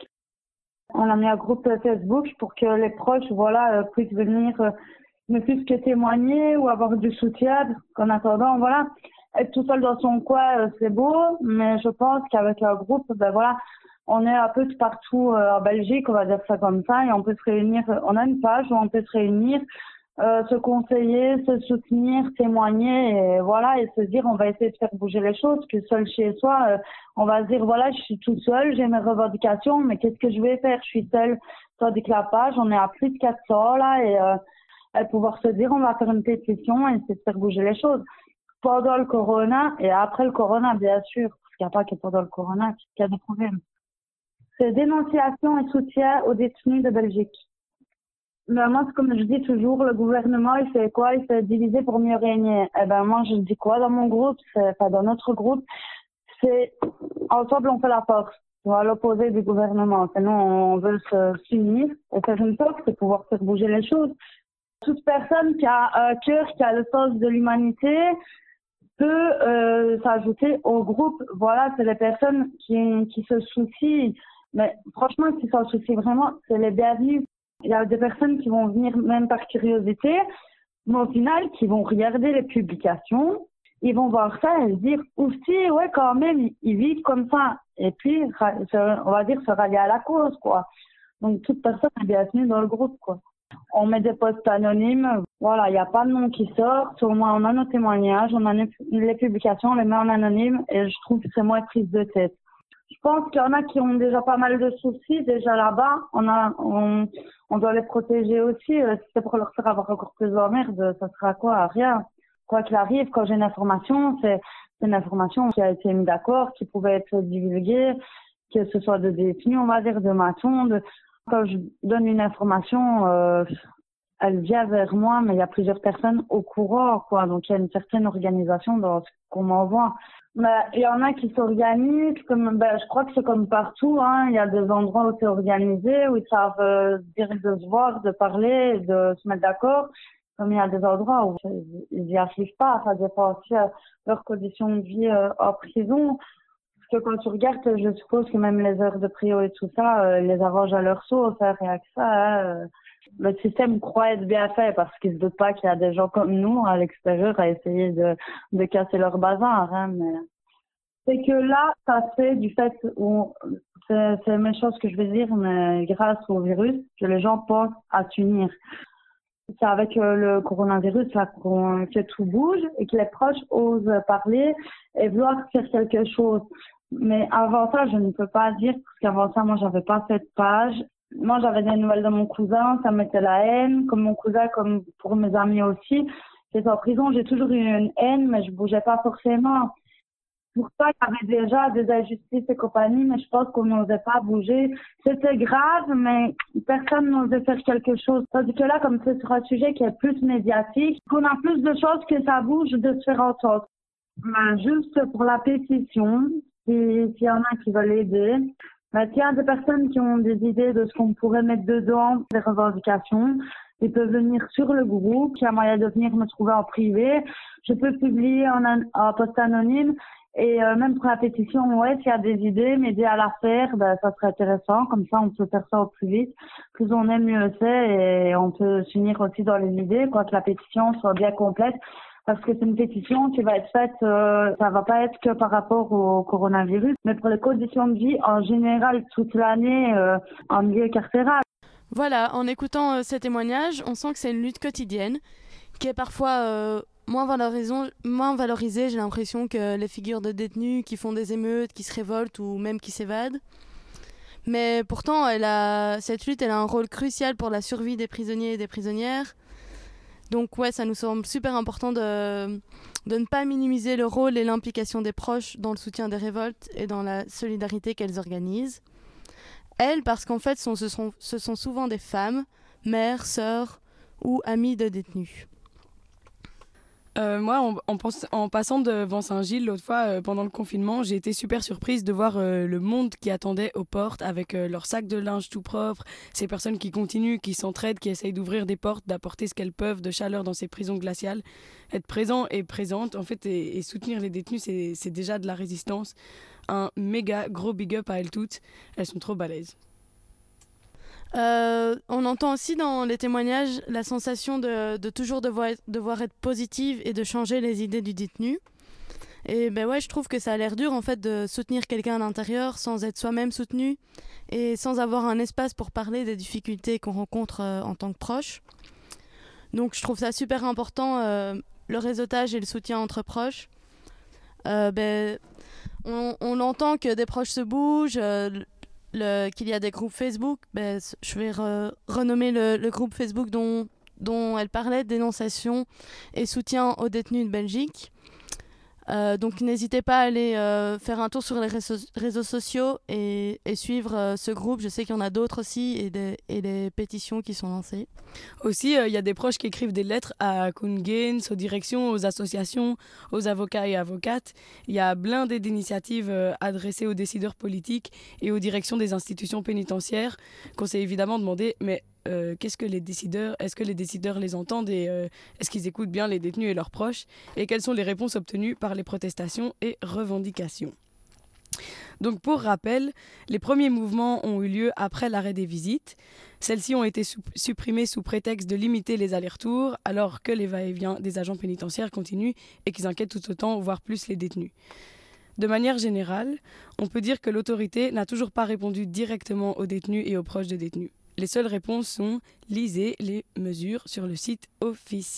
On a mis un groupe Facebook pour que les proches, puissent venir ne plus que témoigner ou avoir du soutien. En attendant, être tout seul dans son coin, c'est beau, mais je pense qu'avec un groupe, On est un peu de partout en Belgique, on va dire ça comme ça, et on peut se réunir, on a une page où on peut se réunir, se conseiller, se soutenir, témoigner, et voilà, et se dire on va essayer de faire bouger les choses, que seul chez soi, on va se dire voilà, je suis tout seul, j'ai mes revendications, mais qu'est-ce que je vais faire? Je suis seule. Tandis que la page, on est à plus de 400 là, et pouvoir se dire on va faire une pétition et essayer de faire bouger les choses. Pendant le corona et après le corona, bien sûr, parce qu'il n'y a pas que pendant le corona qu'il y a des problèmes. C'est dénonciation et soutien aux détenus de Belgique. Mais moi, comme je dis toujours, le gouvernement, il fait quoi? Il fait diviser pour mieux régner. Eh ben, moi, je dis quoi dans mon groupe? Enfin, dans notre groupe, c'est ensemble, on fait la force. À l'opposé du gouvernement. Sinon, on veut s'unir et faire une force et pouvoir faire bouger les choses. Toute personne qui a un cœur, qui a le sens de l'humanité, peut s'ajouter au groupe. Voilà, c'est les personnes qui se soucient. Mais franchement, qui s'en soucient vraiment, c'est les bienvenus. Il y a des personnes qui vont venir même par curiosité, mais au final, qui vont regarder les publications, ils vont voir ça et se dire aussi, ouais, quand même, ils vivent comme ça. Et puis, on va dire, se rallier à la cause, quoi. Donc, toute personne est bienvenue dans le groupe, quoi. On met des posts anonymes. Voilà, il n'y a pas de nom qui sort. Au moins, on a nos témoignages, on a les publications, on les met en anonyme et je trouve que c'est moins prise de tête. Je pense qu'il y en a qui ont déjà pas mal de soucis déjà là-bas. On doit les protéger aussi. Si c'est pour leur faire avoir encore plus d'emmerde, ça sera quoi? Rien. Quoi qu'il arrive, quand j'ai une information, c'est une information qui a été mise d'accord, qui pouvait être divulguée, que ce soit de détenus, on va dire, de matons. Quand je donne une information, elle vient vers moi, mais il y a plusieurs personnes au courant, quoi. Donc, il y a une certaine organisation dans ce qu'on m'envoie. Mais il y en a qui s'organisent, je crois que c'est comme partout, hein. Il y a des endroits où c'est organisé, où ils savent dire de se voir, de parler, de se mettre d'accord. Comme il y a des endroits où ils n'y arrivent pas, ça dépend aussi de leurs conditions de vie en prison. Parce que quand tu regardes, je suppose que même les heures de prio et tout ça, les arrangent à leur sauce, hein, rien que ça. Hein. Le système croit être bien fait parce qu'ils se doutent pas qu'il y a des gens comme nous à l'extérieur à essayer de casser leur bazar. Hein, mais c'est que là, ça fait du fait où c'est méchant ce que je vais dire, mais grâce au virus, que les gens pensent à s'unir. C'est avec le coronavirus là que tout bouge et que les proches osent parler et vouloir faire quelque chose. Mais avant ça, je ne peux pas dire, parce qu'avant ça, moi, j'avais pas cette page. Moi, j'avais des nouvelles de mon cousin, ça mettait la haine, comme mon cousin, comme pour mes amis aussi. J'étais en prison, j'ai toujours eu une haine, mais je bougeais pas forcément. Pour ça, il y avait déjà des injustices et compagnie, mais je pense qu'on n'osait pas bouger. C'était grave, mais personne n'osait faire quelque chose. Tandis que là, comme c'est sur un sujet qui est plus médiatique, qu'on a plus de choses que ça bouge de se faire entendre. Ben, juste pour la pétition, s'il y en a qui veulent aider, ben, s'il y a des personnes qui ont des idées de ce qu'on pourrait mettre dedans, des revendications, ils peuvent venir sur le groupe. Il y a moyen de venir me trouver en privé. Je peux publier en post anonyme. Et même pour la pétition, ouais, s'il y a des idées, m'aider à la faire, ben, ça serait intéressant. Comme ça, on peut faire ça au plus vite. Plus on aime, mieux c'est. Et on peut s'unir aussi dans les idées, quoi, que la pétition soit bien complète. Parce que c'est une pétition qui va être faite, ça va pas être que par rapport au coronavirus, mais pour les conditions de vie en général toute l'année en milieu carcéral. Voilà, en écoutant ces témoignages, on sent que c'est une lutte quotidienne qui est parfois moins valorisée, j'ai l'impression, que les figures de détenus qui font des émeutes, qui se révoltent ou même qui s'évadent. Mais pourtant, cette lutte, elle a un rôle crucial pour la survie des prisonniers et des prisonnières. Donc ouais, ça nous semble super important de ne pas minimiser le rôle et l'implication des proches dans le soutien des révoltes et dans la solidarité qu'elles organisent. Elles, parce qu'en fait, ce sont souvent des femmes, mères, sœurs ou amies de détenus. Moi, en passant devant Saint-Gilles l'autre fois, pendant le confinement, j'ai été super surprise de voir le monde qui attendait aux portes avec leurs sacs de linge tout propres, ces personnes qui continuent, qui s'entraident, qui essayent d'ouvrir des portes, d'apporter ce qu'elles peuvent de chaleur dans ces prisons glaciales. Être présent et présente, en fait, et soutenir les détenus, c'est déjà de la résistance. Un méga gros big up à elles toutes. Elles sont trop balèzes. On entend aussi dans les témoignages la sensation de toujours devoir être positive et de changer les idées du détenu. Et ben ouais, je trouve que ça a l'air dur en fait de soutenir quelqu'un à l'intérieur sans être soi-même soutenu et sans avoir un espace pour parler des difficultés qu'on rencontre en tant que proche. Donc je trouve ça super important, le réseautage et le soutien entre proches. On entend que des proches se bougent, qu'il y a des groupes Facebook. Je vais renommer le groupe Facebook dont elle parlait, dénonciation et soutien aux détenus de Belgique. Donc n'hésitez pas à aller faire un tour sur les réseaux sociaux et suivre ce groupe. Je sais qu'il y en a d'autres aussi et des pétitions qui sont lancées. Aussi, il y a des proches qui écrivent des lettres à Koen Geens, aux directions, aux associations, aux avocats et avocates. Il y a blindé d'initiatives adressées aux décideurs politiques et aux directions des institutions pénitentiaires qu'on s'est évidemment demandé, mais est-ce que les décideurs les entendent et est-ce qu'ils écoutent bien les détenus et leurs proches, et quelles sont les réponses obtenues par les protestations et revendications. Donc pour rappel, les premiers mouvements ont eu lieu après l'arrêt des visites. Celles-ci ont été supprimées sous prétexte de limiter les allers-retours, alors que les va-et-vient des agents pénitentiaires continuent et qu'ils inquiètent tout autant, voire plus, les détenus. De manière générale, on peut dire que l'autorité n'a toujours pas répondu directement aux détenus et aux proches de détenus. Les seules réponses sont « lisez les mesures sur le site officiel ».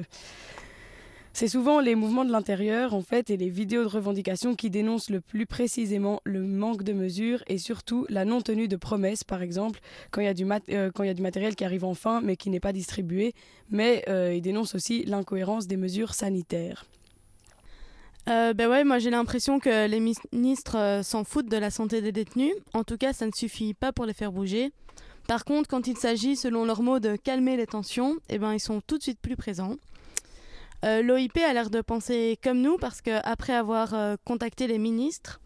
C'est souvent les mouvements de l'intérieur, en fait, et les vidéos de revendication qui dénoncent le plus précisément le manque de mesures et surtout la non-tenue de promesses, par exemple, quand il y a du matériel qui arrive enfin mais qui n'est pas distribué, mais ils dénoncent aussi l'incohérence des mesures sanitaires. Moi j'ai l'impression que les ministres s'en foutent de la santé des détenus. En tout cas, ça ne suffit pas pour les faire bouger. Par contre, quand il s'agit, selon leurs mots, de calmer les tensions, ils sont tout de suite plus présents. L'OIP a l'air de penser comme nous parce qu'après avoir contacté les ministres,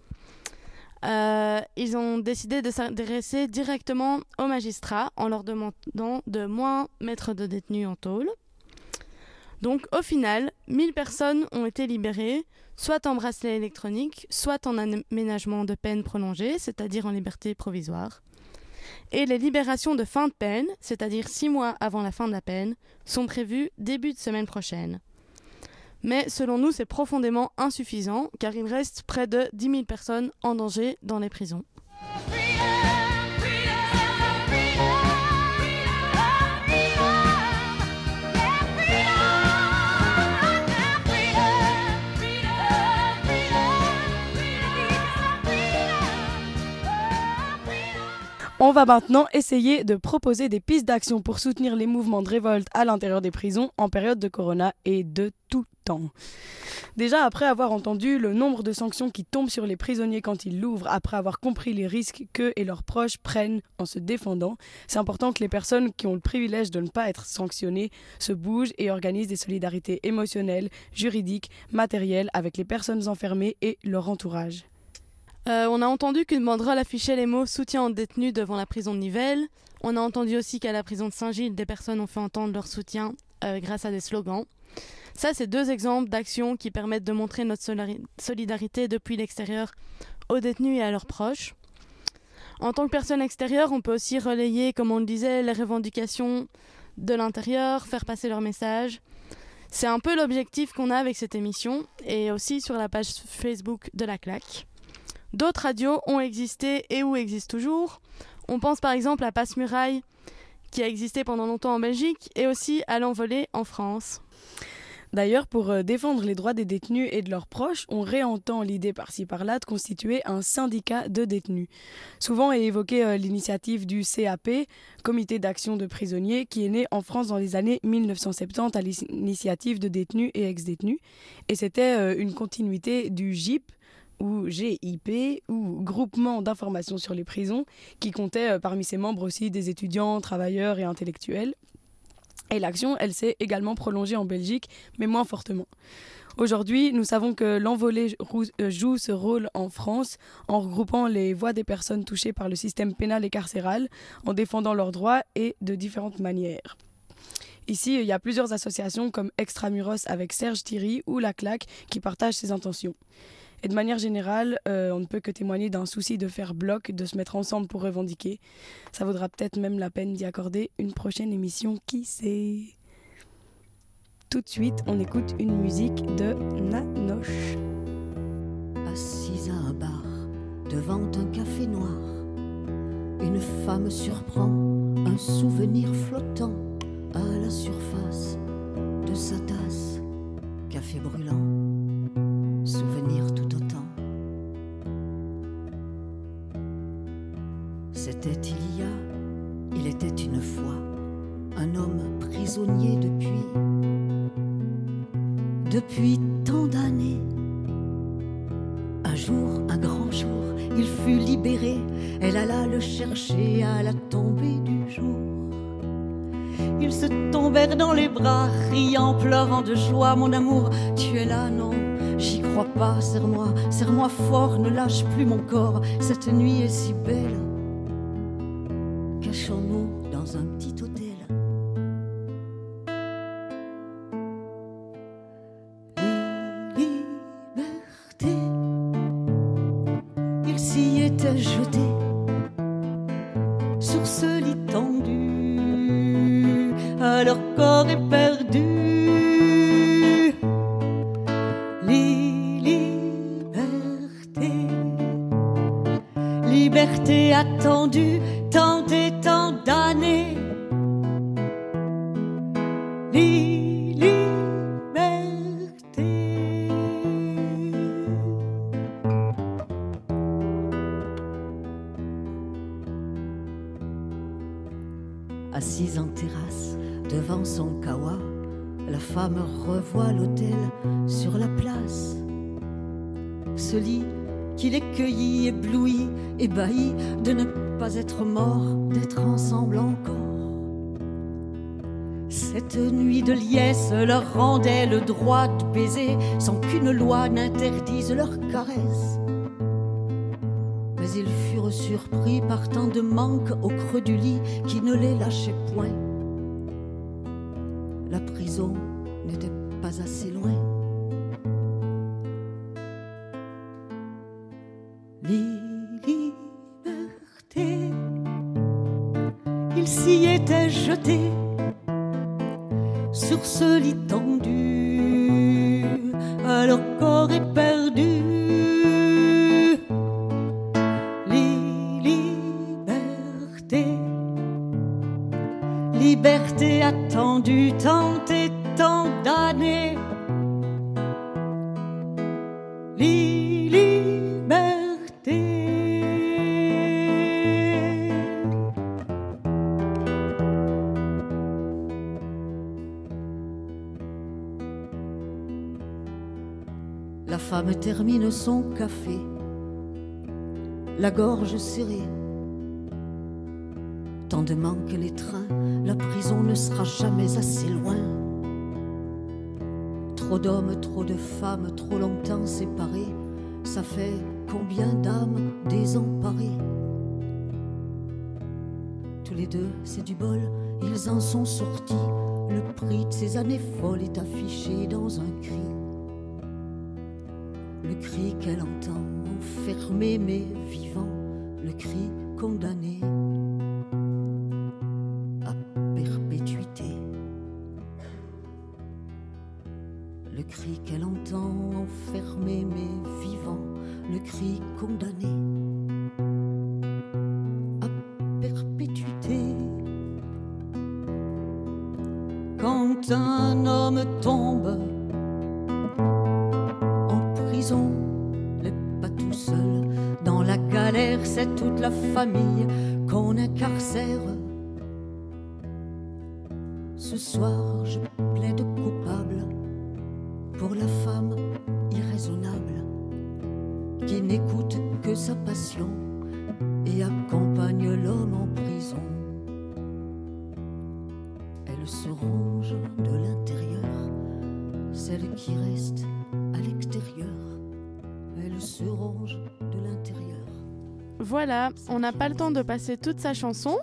ils ont décidé de s'adresser directement aux magistrats en leur demandant de moins mettre de détenus en tôle. Donc au final, 1000 personnes ont été libérées, soit en bracelet électronique, soit en aménagement de peine prolongée, c'est-à-dire en liberté provisoire. Et les libérations de fin de peine, c'est-à-dire 6 mois avant la fin de la peine, sont prévues début de semaine prochaine. Mais selon nous, c'est profondément insuffisant, car il reste près de 10 000 personnes en danger dans les prisons. On va maintenant essayer de proposer des pistes d'action pour soutenir les mouvements de révolte à l'intérieur des prisons en période de corona et de tout temps. Déjà, après avoir entendu le nombre de sanctions qui tombent sur les prisonniers quand ils l'ouvrent, après avoir compris les risques qu'eux et leurs proches prennent en se défendant, c'est important que les personnes qui ont le privilège de ne pas être sanctionnées se bougent et organisent des solidarités émotionnelles, juridiques, matérielles avec les personnes enfermées et leur entourage. On a entendu qu'une banderole affichait les mots « soutien aux détenus » devant la prison de Nivelles. On a entendu aussi qu'à la prison de Saint-Gilles, des personnes ont fait entendre leur soutien grâce à des slogans. Ça, c'est 2 exemples d'actions qui permettent de montrer notre solidarité depuis l'extérieur aux détenus et à leurs proches. En tant que personne extérieure, on peut aussi relayer, comme on le disait, les revendications de l'intérieur, faire passer leur message. C'est un peu l'objectif qu'on a avec cette émission et aussi sur la page Facebook de la Claque. D'autres radios ont existé et ou existent toujours. On pense par exemple à Passe-Muraille, qui a existé pendant longtemps en Belgique, et aussi à l'Envolée en France. D'ailleurs, pour défendre les droits des détenus et de leurs proches, on réentend l'idée par-ci par-là de constituer un syndicat de détenus. Souvent est évoquée l'initiative du CAP, Comité d'action de prisonniers, qui est né en France dans les années 1970 à l'initiative de détenus et ex-détenus. Et c'était une continuité du GIP, ou GIP, ou Groupement d'information sur les prisons, qui comptait parmi ses membres aussi des étudiants, travailleurs et intellectuels. Et l'action, elle s'est également prolongée en Belgique, mais moins fortement. Aujourd'hui, nous savons que l'Envolée joue ce rôle en France en regroupant les voix des personnes touchées par le système pénal et carcéral, en défendant leurs droits et de différentes manières. Ici, il y a plusieurs associations comme Extramuros avec Serge Thierry ou La Claque qui partagent ces intentions. Et de manière générale, on ne peut que témoigner d'un souci de faire bloc, de se mettre ensemble pour revendiquer. Ça vaudra peut-être même la peine d'y accorder une prochaine émission, qui sait. Tout de suite, on écoute une musique de Nanoche. assise à un bar, devant un café noir. Une femme surprend un souvenir flottant à la surface de sa tasse. Café brûlant, souvenir tout autant. C'était il était une fois, un homme prisonnier depuis tant d'années. Un jour, un grand jour, il fut libéré. Elle alla le chercher à la tombée du jour. Ils se tombèrent dans les bras, riant, pleurant de joie. Mon amour, tu es là, non, j'y crois pas. Serre-moi fort, ne lâche plus mon corps. Cette nuit est si belle. Cachons-nous dans un petit hôtel. Liberté, il s'y était jeté sur ce lit tendu, à leur corps éperdu. Liberté attendue, tant et tant d'années. Liberté. Assise en terrasse, devant son kawa, la femme revoit l'hôtel sur la place. Ce lit qui les cueillit, ébloui, ébahi de ne pas être mort, d'être ensemble encore. Cette nuit de liesse leur rendait le droit de baiser sans qu'une loi n'interdise leur caresse. Mais ils furent surpris par tant de manque au creux du lit qui ne les lâchait point. La prison n'était pas assez loin. Liberté, il s'y était jeté sur ce lit tendu, à leur corps éperdu. Liberté, liberté attendue, tant et tant d'années. La femme termine son café, la gorge serrée. Tant de manque les trains, la prison ne sera jamais assez loin. Trop d'hommes, trop de femmes, trop longtemps séparés, ça fait combien d'âmes désemparées. Tous les deux, c'est du bol, ils en sont sortis. Le prix de ces années folles est affiché dans un cri. Le cri qu'elle entend, enfermé mais vivant, le cri condamné à perpétuité. Le cri qu'elle entend, enfermé mais vivant, le cri condamné à perpétuité. Quand un homme tombe n'est pas tout seul dans la galère, c'est toute la famille qu'on incarcère. Ce soir je plaide coupable pour la femme irraisonnable qui n'écoute que sa passion et accompagne l'homme en prison. Elle se ronge de l'intérieur, celle qui reste à l'extérieur. Elle se ronge de l'intérieur. Voilà, on n'a pas le temps de passer toute sa chanson.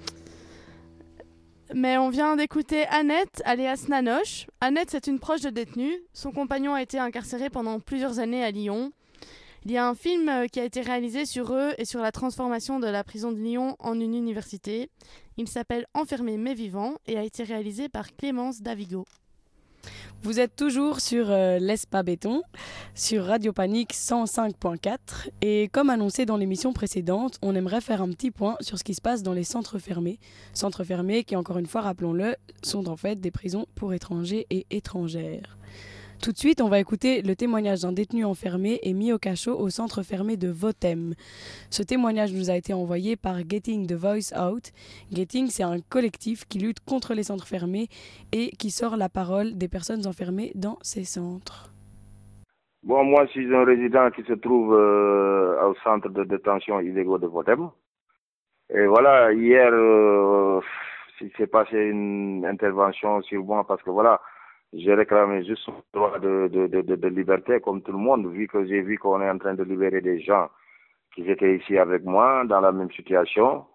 Mais on vient d'écouter Annette, alias Nanoche. Annette, c'est une proche de détenu. Son compagnon a été incarcéré pendant plusieurs années à Lyon. Il y a un film qui a été réalisé sur eux et sur la transformation de la prison de Lyon en une université. Il s'appelle Enfermé mais vivant et a été réalisé par Clémence Davigo. Vous êtes toujours sur l'Espa Béton, sur Radio Panique 105.4. Et comme annoncé dans l'émission précédente, on aimerait faire un petit point sur ce qui se passe dans les centres fermés. Centres fermés qui, encore une fois, rappelons-le, sont en fait des prisons pour étrangers et étrangères. Tout de suite, on va écouter le témoignage d'un détenu enfermé et mis au cachot au centre fermé de Votem. Ce témoignage nous a été envoyé par Getting the Voice Out. Getting, c'est un collectif qui lutte contre les centres fermés et qui sort la parole des personnes enfermées dans ces centres. Bon, moi, je suis un résident qui se trouve au centre de détention illégaux de Votem. Et voilà, hier, il s'est passé une intervention sur moi parce que voilà, j'ai réclamé juste son droit de liberté, comme tout le monde, vu que j'ai vu qu'on est en train de libérer des gens qui étaient ici avec moi, dans la même situation.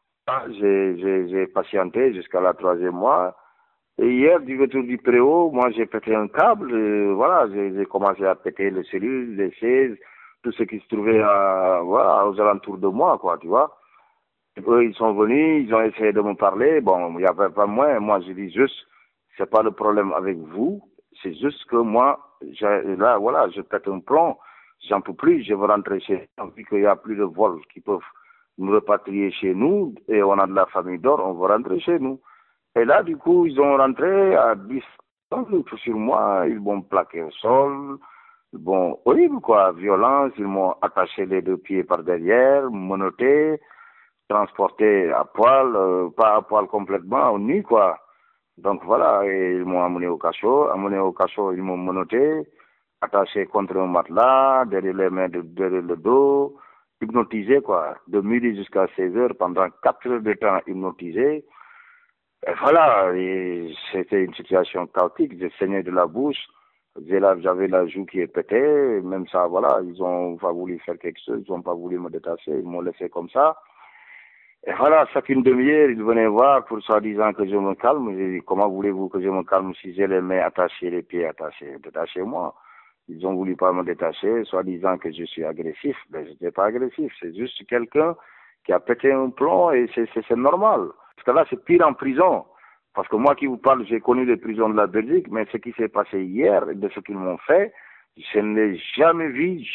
J'ai patienté jusqu'à la 3e mois. Et hier, du retour du préau, moi, j'ai pété un câble. Voilà, j'ai commencé à péter les cellules, les chaises, tout ce qui se trouvait voilà, aux alentours de moi, quoi, tu vois. Et eux, ils sont venus, ils ont essayé de me parler. Bon, il n'y avait pas moins. Moi, je dis juste, c'est pas le problème avec vous, c'est juste que moi, là, voilà, je pète un plomb, j'en peux plus, je veux rentrer chez nous, vu qu'il n'y a plus de vols qui peuvent nous repatrier chez nous, et on a de la famille d'or, on veut rentrer chez nous. Et là, du coup, ils ont rentré à 10 sur moi, ils m'ont plaqué au sol, bon, horrible quoi, violence, ils m'ont attaché les 2 pieds par derrière, menotté, transporté à poil, pas à poil complètement, au nu quoi. Donc voilà, et ils m'ont amené au cachot, ils m'ont menotté, attaché contre un matelas, derrière les mains, derrière le dos, hypnotisé quoi, de midi jusqu'à 16 heures, pendant 4 heures de temps hypnotisé. Et voilà, et c'était une situation chaotique, j'ai saigné de la bouche, j'avais la joue qui est pétée, même ça, voilà, ils ont pas voulu faire quelque chose, ils n'ont pas voulu me détacher, ils m'ont laissé comme ça. Et voilà, chaque une demi-heure, ils venaient voir pour soi-disant que je me calme. J'ai dit, comment voulez-vous que je me calme si j'ai les mains attachées, les pieds attachés? Détachez-moi. Ils ont voulu pas me détacher, soi-disant que je suis agressif. Mais je n'étais pas agressif, c'est juste quelqu'un qui a pété un plomb et c'est normal. Parce que là, c'est pire en prison. Parce que moi qui vous parle, j'ai connu les prisons de la Belgique, mais ce qui s'est passé hier et de ce qu'ils m'ont fait, je ne l'ai jamais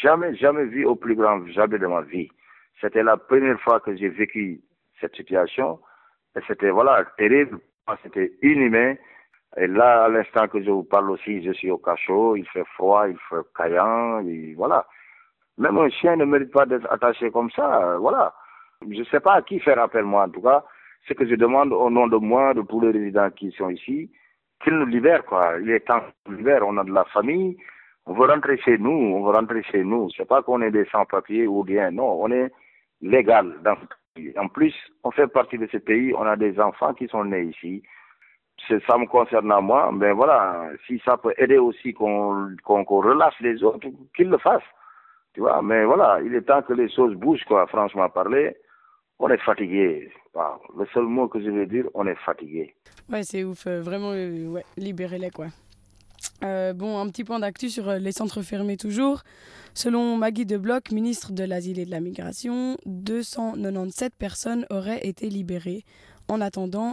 vu au plus grand jamais de ma vie. C'était la première fois que j'ai vécu cette situation, et c'était, voilà, terrible, c'était inhumain, et là, à l'instant que je vous parle aussi, je suis au cachot, il fait froid, il fait caillant, et voilà. Même un chien ne mérite pas d'être attaché comme ça, voilà. Je ne sais pas à qui faire appel, moi, en tout cas, ce que je demande au nom de moi, de tous les résidents qui sont ici, qu'ils nous libèrent, quoi. Il est temps qu'ils nous libèrent, on a de la famille, on veut rentrer chez nous, c'est pas qu'on est des sans-papiers ou bien, non, on est légal dans ce pays. En plus, on fait partie de ce pays, on a des enfants qui sont nés ici. Ça me concerne à moi, mais voilà, si ça peut aider aussi qu'on relâche les autres, qu'ils le fassent. Tu vois, mais voilà, il est temps que les choses bougent, quoi, franchement parler. On est fatigué. Wow. Le seul mot que je veux dire, on est fatigué. Ouais, c'est ouf, vraiment, ouais, libérez-les, quoi. Bon, un petit point d'actu sur les centres fermés toujours. Selon Maggie De Bloch, ministre de l'Asile et de la Migration, 297 personnes auraient été libérées. En attendant,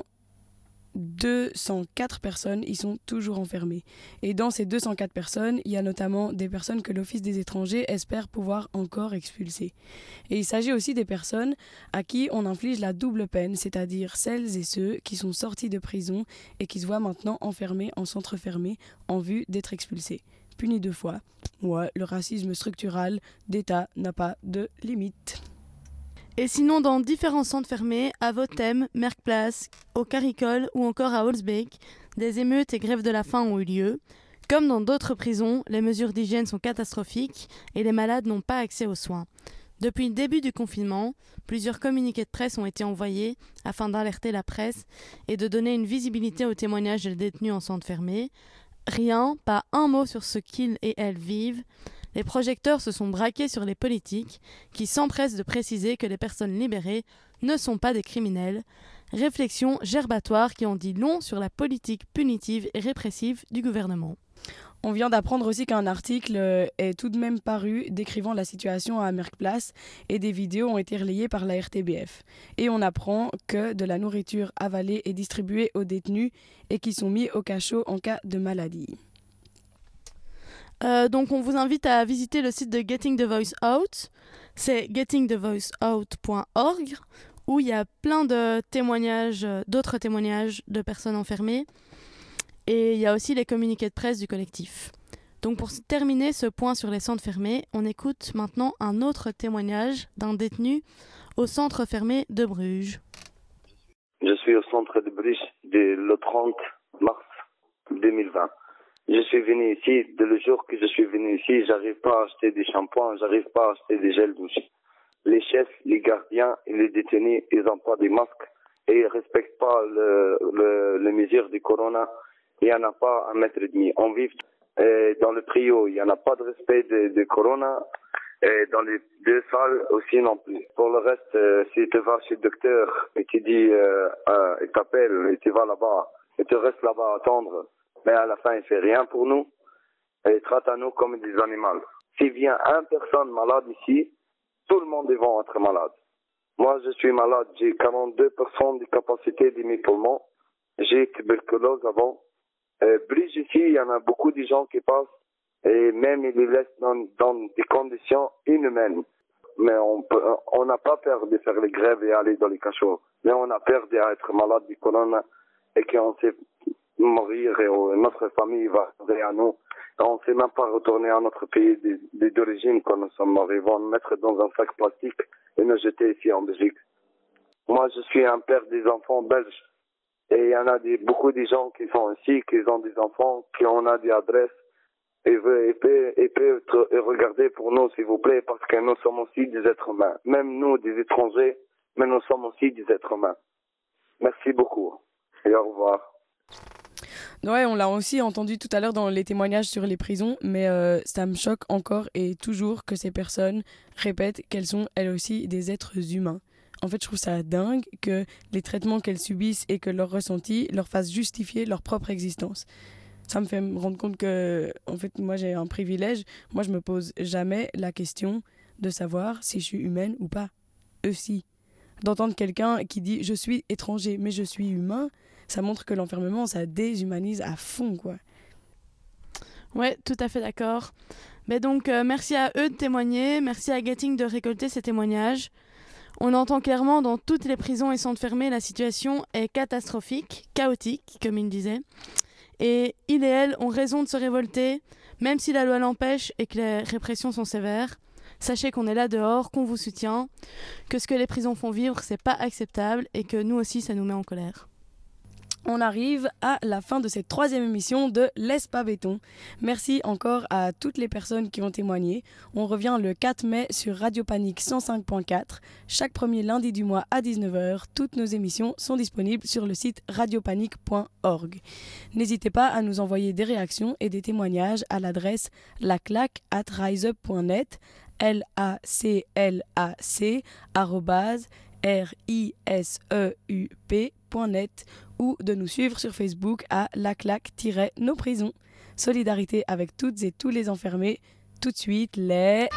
204 personnes y sont toujours enfermées. Et dans ces 204 personnes, il y a notamment des personnes que l'Office des étrangers espère pouvoir encore expulser. Et il s'agit aussi des personnes à qui on inflige la double peine, c'est-à-dire celles et ceux qui sont sortis de prison et qui se voient maintenant enfermés en centre fermé en vue d'être expulsés. Punis 2 fois. Ouais, le racisme structural d'État n'a pas de limite. Et sinon, dans différents centres fermés, à Votem, Merkplace, au Caricol ou encore à Holzbeek, des émeutes et grèves de la faim ont eu lieu. Comme dans d'autres prisons, les mesures d'hygiène sont catastrophiques et les malades n'ont pas accès aux soins. Depuis le début du confinement, plusieurs communiqués de presse ont été envoyés afin d'alerter la presse et de donner une visibilité aux témoignages des détenus en centre fermé. Rien, pas un mot sur ce qu'ils et elles vivent. Les projecteurs se sont braqués sur les politiques qui s'empressent de préciser que les personnes libérées ne sont pas des criminels. Réflexions gerbatoires qui en dit long sur la politique punitive et répressive du gouvernement. On vient d'apprendre aussi qu'un article est tout de même paru décrivant la situation à Merckplace et des vidéos ont été relayées par la RTBF. Et on apprend que de la nourriture avalée est distribuée aux détenus et qu'ils sont mis au cachot en cas de maladie. Donc on vous invite à visiter le site de Getting the Voice Out. C'est gettingthevoiceout.org où il y a plein de témoignages, d'autres témoignages de personnes enfermées. Et il y a aussi les communiqués de presse du collectif. Donc pour terminer ce point sur les centres fermés, on écoute maintenant un autre témoignage d'un détenu au centre fermé de Bruges. Je suis au centre de Bruges le 30 mars 2020. Je suis venu ici, dès le jour que je suis venu ici, j'arrive pas à acheter des shampoings, j'arrive pas à acheter des gels douche. Les chefs, les gardiens et les détenus, ils n'ont pas des masques et ils respectent pas les mesures du corona. Il n'y en a pas 1,5 mètre. On vit dans le trio, il n'y en a pas de respect de corona. Et dans les 2 salles aussi non plus. Pour le reste, si tu vas chez le docteur et tu dis, il t'appelle et tu vas là-bas et tu restes là-bas à attendre, mais à la fin il fait rien pour nous et il traite à nous comme des animaux. S'il vient une personne malade ici, tout le monde va être malade. Moi je suis malade, j'ai 42% de capacité de mes poumons, j'ai tuberculose avant. Bruges ici, il y en a beaucoup de gens qui passent et même ils les laissent dans des conditions inhumaines. Mais on n'a pas peur de faire les grèves et aller dans les cachots. Mais on a peur d'être malade du corona et qu'on sait mourir et notre famille va rester à nous. Et on ne sait même pas retourner à notre pays d'origine quand nous sommes morts. Ils vont nous mettre dans un sac plastique et nous jeter ici en Belgique. Moi, je suis un père des enfants belges. Et il y en a beaucoup de gens qui sont ici, qui ont des enfants, qui ont des adresses. Et peut regarder pour nous, s'il vous plaît, parce que nous sommes aussi des êtres humains. Même nous, des étrangers, mais nous sommes aussi des êtres humains. Merci beaucoup. Et au revoir. Ouais, on l'a aussi entendu tout à l'heure dans les témoignages sur les prisons, mais ça me choque encore et toujours que ces personnes répètent qu'elles sont elles aussi des êtres humains. En fait, je trouve ça dingue que les traitements qu'elles subissent et que leurs ressentis leur fassent justifier leur propre existence. Ça me fait me rendre compte que, en fait, moi j'ai un privilège. Moi, je me pose jamais la question de savoir si je suis humaine ou pas. Eux si. D'entendre quelqu'un qui dit « je suis étranger, mais je suis humain », ça montre que l'enfermement, ça déshumanise à fond, quoi. Ouais, tout à fait d'accord. Mais donc, merci à eux de témoigner, merci à Getting de récolter ces témoignages. On entend clairement dans toutes les prisons et centres fermés, la situation est catastrophique, chaotique, comme il disait. Et ils et elles ont raison de se révolter, même si la loi l'empêche et que les répressions sont sévères. Sachez qu'on est là dehors, qu'on vous soutient, que ce que les prisons font vivre, c'est pas acceptable et que nous aussi, ça nous met en colère. On arrive à la fin de cette 3e émission de Laisse pas béton. Merci encore à toutes les personnes qui ont témoigné. On revient le 4 mai sur Radio Panique 105.4. Chaque premier lundi du mois à 19h, toutes nos émissions sont disponibles sur le site radiopanique.org. N'hésitez pas à nous envoyer des réactions et des témoignages à l'adresse laclac@riseup.net, laclac@riseup.net ou de nous suivre sur Facebook à laclac-nos prisons. Solidarité avec toutes et tous les enfermés. Tout de suite, les...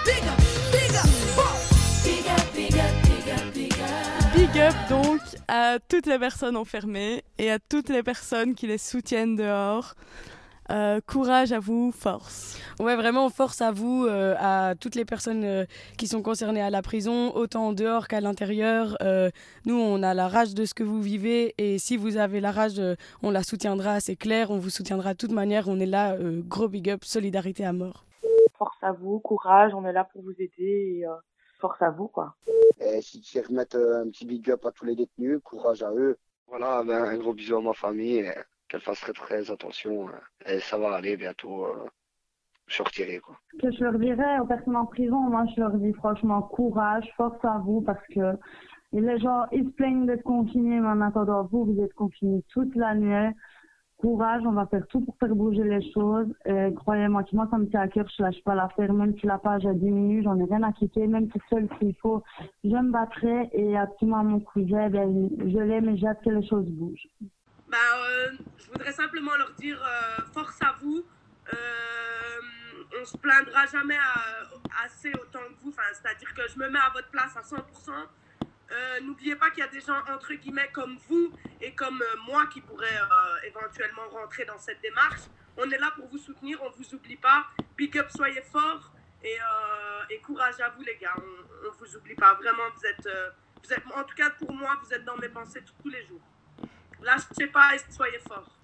Big up donc à toutes les personnes enfermées et à toutes les personnes qui les soutiennent dehors. Courage à vous, force. Ouais, vraiment, force à vous, à toutes les personnes qui sont concernées à la prison, autant en dehors qu'à l'intérieur. Nous, on a la rage de ce que vous vivez et si vous avez la rage, on la soutiendra, c'est clair, on vous soutiendra de toute manière. On est là, gros big up, solidarité à mort. Force à vous, courage, on est là pour vous aider et force à vous, quoi. Et si tu sais remettre un petit big up à tous les détenus, courage à eux. Voilà, un gros bisou à ma famille. Qu'elle fasse très très attention et ça va aller bientôt sortir quoi. Ce que je leur dirais aux personnes en prison, moi je leur dis franchement courage, force à vous parce que les gens ils se plaignent d'être confinés mais en attendant vous êtes confinés toute la nuit. Courage, on va faire tout pour faire bouger les choses et croyez-moi que moi ça me tient à cœur, je lâche pas l'affaire même si la page a diminué, j'en ai rien à quitter, même tout seul s'il faut, je me battrai et absolument mon cousin, je l'aime et j'ai hâte que les choses bougent. Je voudrais simplement leur dire force à vous. On se plaindra jamais assez autant que vous. Enfin, c'est-à-dire que je me mets à votre place à 100%. N'oubliez pas qu'il y a des gens entre guillemets comme vous et comme moi qui pourraient éventuellement rentrer dans cette démarche. On est là pour vous soutenir, on vous oublie pas. Big up, soyez forts et courage à vous les gars. On vous oublie pas. Vraiment, vous êtes, en tout cas pour moi, vous êtes dans mes pensées tous les jours. Lâchez pas et soyez forts.